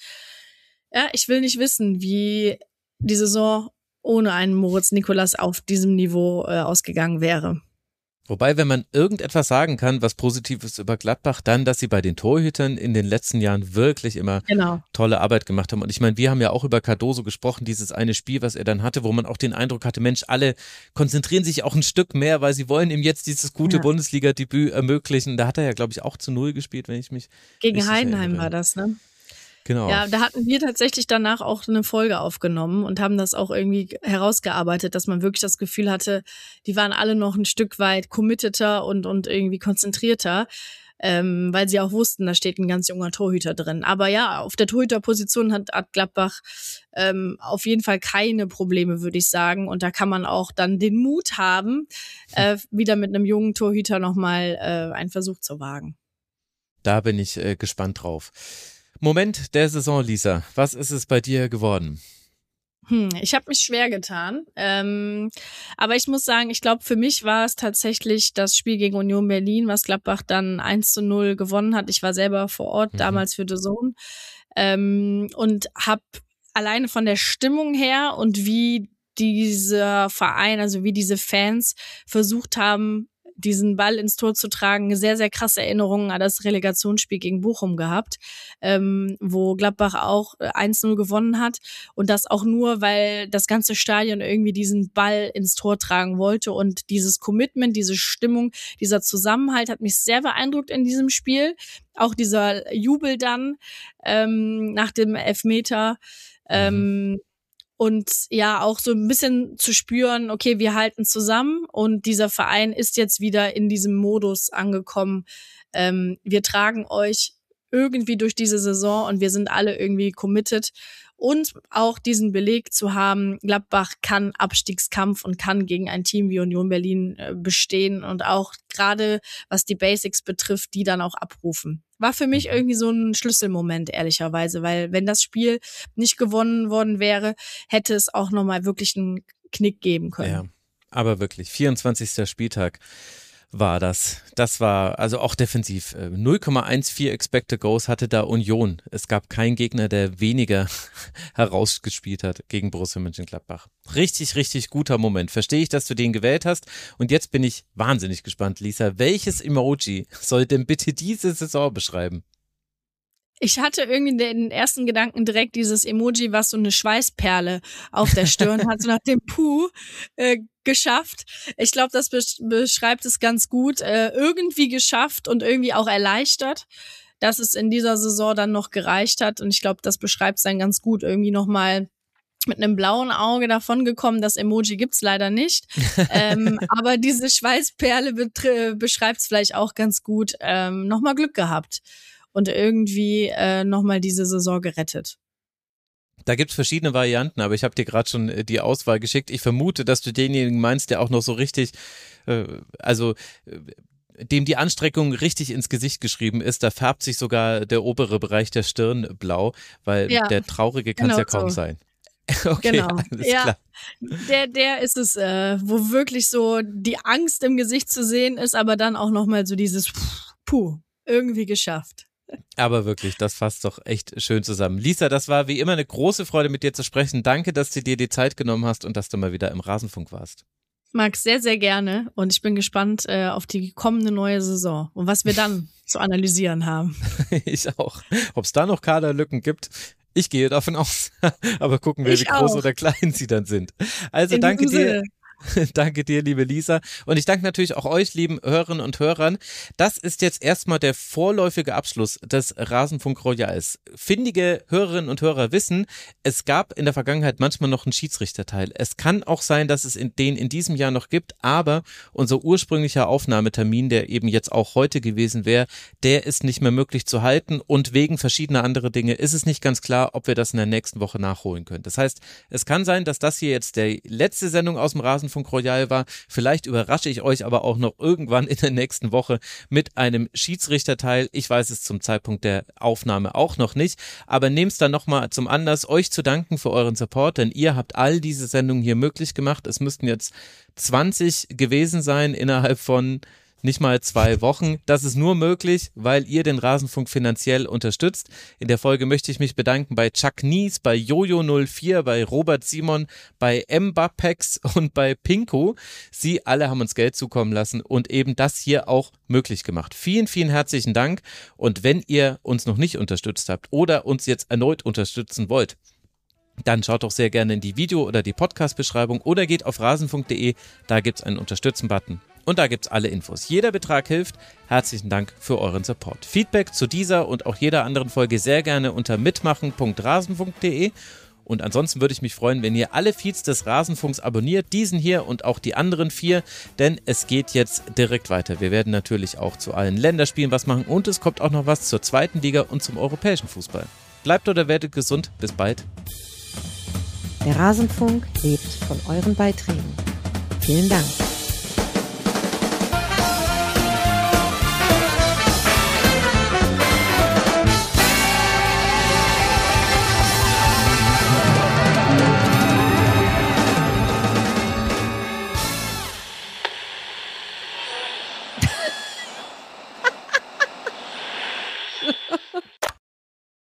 Ja, ich will nicht wissen, wie die Saison ohne einen Moritz Nicolas auf diesem Niveau ausgegangen wäre. Wobei, wenn man irgendetwas sagen kann, was positiv ist über Gladbach, dann, dass sie bei den Torhütern in den letzten Jahren wirklich immer tolle Arbeit gemacht haben. Und ich meine, wir haben ja auch über Cardoso gesprochen, dieses eine Spiel, was er dann hatte, wo man auch den Eindruck hatte, Mensch, alle konzentrieren sich auch ein Stück mehr, weil sie wollen ihm jetzt dieses gute Bundesliga-Debüt ermöglichen. Da hat er ja, glaube ich, auch zu 0 gespielt, wenn ich mich gegen Heidenheim war das, ne? Genau. Ja, da hatten wir tatsächlich danach auch eine Folge aufgenommen und haben das auch irgendwie herausgearbeitet, dass man wirklich das Gefühl hatte, die waren alle noch ein Stück weit committeter und irgendwie konzentrierter, weil sie auch wussten, da steht ein ganz junger Torhüter drin. Aber ja, auf der Torhüterposition hat Gladbach auf jeden Fall keine Probleme, würde ich sagen. Und da kann man auch dann den Mut haben, wieder mit einem jungen Torhüter nochmal einen Versuch zu wagen. Da bin ich gespannt drauf. Moment der Saison, Lisa. Was ist es bei dir geworden? Ich habe mich schwer getan. Aber ich muss sagen, ich glaube, für mich war es tatsächlich das Spiel gegen Union Berlin, was Gladbach dann 1:0 gewonnen hat. Ich war selber vor Ort, damals für DAZN. Und habe alleine von der Stimmung her und wie dieser Verein, also wie diese Fans versucht haben, diesen Ball ins Tor zu tragen, sehr, sehr krasse Erinnerungen an das Relegationsspiel gegen Bochum gehabt, wo Gladbach auch 1:0 gewonnen hat und das auch nur, weil das ganze Stadion irgendwie diesen Ball ins Tor tragen wollte und dieses Commitment, diese Stimmung, dieser Zusammenhalt hat mich sehr beeindruckt in diesem Spiel. Auch dieser Jubel dann nach dem Elfmeter, und ja, auch so ein bisschen zu spüren, okay, wir halten zusammen und dieser Verein ist jetzt wieder in diesem Modus angekommen. Wir tragen euch irgendwie durch diese Saison und wir sind alle irgendwie committed. Und auch diesen Beleg zu haben, Gladbach kann Abstiegskampf und kann gegen ein Team wie Union Berlin bestehen und auch gerade was die Basics betrifft, die dann auch abrufen. War für mich irgendwie so ein Schlüsselmoment, ehrlicherweise, weil wenn das Spiel nicht gewonnen worden wäre, hätte es auch nochmal wirklich einen Knick geben können. Ja, aber wirklich, 24. Spieltag war das. Das war also auch defensiv. 0,14 Expected Goals hatte da Union. Es gab keinen Gegner, der weniger herausgespielt hat gegen Borussia Mönchengladbach. Richtig, richtig guter Moment. Verstehe ich, dass du den gewählt hast. Und jetzt bin ich wahnsinnig gespannt, Lisa. Welches Emoji soll denn bitte diese Saison beschreiben? Ich hatte irgendwie den ersten Gedanken direkt dieses Emoji, was so eine Schweißperle auf der Stirn hat, so nach dem Puh geschafft. Ich glaube, das beschreibt es ganz gut. Irgendwie geschafft und irgendwie auch erleichtert, dass es in dieser Saison dann noch gereicht hat. Und ich glaube, das beschreibt es dann ganz gut. Irgendwie nochmal mit einem blauen Auge davon gekommen. Das Emoji gibt's leider nicht. Aber diese Schweißperle beschreibt es vielleicht auch ganz gut. Nochmal Glück gehabt. Und irgendwie nochmal diese Saison gerettet. Da gibt's verschiedene Varianten, aber ich habe dir gerade schon die Auswahl geschickt. Ich vermute, dass du denjenigen meinst, der auch noch so richtig, dem die Anstrengung richtig ins Gesicht geschrieben ist. Da färbt sich sogar der obere Bereich der Stirn blau, weil der Traurige kann es ja kaum sein. Okay, genau. Alles klar. Der ist es, wo wirklich so die Angst im Gesicht zu sehen ist, aber dann auch nochmal so dieses Puh, irgendwie geschafft. Aber wirklich, das fasst doch echt schön zusammen. Lisa, das war wie immer eine große Freude, mit dir zu sprechen. Danke, dass du dir die Zeit genommen hast und dass du mal wieder im Rasenfunk warst. Max, sehr, sehr gerne. Und ich bin gespannt auf die kommende neue Saison und was wir dann zu analysieren haben. Ich auch. Ob es da noch Kaderlücken gibt, ich gehe davon aus. Aber gucken wir, wie groß oder klein sie dann sind. Also danke dir. Danke dir, liebe Lisa. Und ich danke natürlich auch euch, lieben Hörerinnen und Hörern. Das ist jetzt erstmal der vorläufige Abschluss des Rasenfunk Royals. Findige Hörerinnen und Hörer wissen, es gab in der Vergangenheit manchmal noch einen Schiedsrichterteil. Es kann auch sein, dass es den in diesem Jahr noch gibt, aber unser ursprünglicher Aufnahmetermin, der eben jetzt auch heute gewesen wäre, der ist nicht mehr möglich zu halten und wegen verschiedener anderer Dinge ist es nicht ganz klar, ob wir das in der nächsten Woche nachholen können. Das heißt, es kann sein, dass das hier jetzt die letzte Sendung aus dem Rasenfunk Royal war. Vielleicht überrasche ich euch aber auch noch irgendwann in der nächsten Woche mit einem Schiedsrichterteil. Ich weiß es zum Zeitpunkt der Aufnahme auch noch nicht, aber nehmt es dann nochmal zum Anlass, euch zu danken für euren Support, denn ihr habt all diese Sendungen hier möglich gemacht. Es müssten jetzt 20 gewesen sein innerhalb von nicht mal 2 Wochen. Das ist nur möglich, weil ihr den Rasenfunk finanziell unterstützt. In der Folge möchte ich mich bedanken bei Chuck Nies, bei Jojo04, bei Robert Simon, bei Mbapex und bei Pinko. Sie alle haben uns Geld zukommen lassen und eben das hier auch möglich gemacht. Vielen, vielen herzlichen Dank. Und wenn ihr uns noch nicht unterstützt habt oder uns jetzt erneut unterstützen wollt, dann schaut doch sehr gerne in die Video- oder die Podcast-Beschreibung oder geht auf rasenfunk.de, da gibt's einen Unterstützen-Button. Und da gibt's alle Infos. Jeder Betrag hilft. Herzlichen Dank für euren Support. Feedback zu dieser und auch jeder anderen Folge sehr gerne unter mitmachen.rasenfunk.de. Und ansonsten würde ich mich freuen, wenn ihr alle Feeds des Rasenfunks abonniert, diesen hier und auch die anderen 4, denn es geht jetzt direkt weiter. Wir werden natürlich auch zu allen Länderspielen was machen und es kommt auch noch was zur 2. Liga und zum europäischen Fußball. Bleibt oder werdet gesund. Bis bald. Der Rasenfunk lebt von euren Beiträgen. Vielen Dank.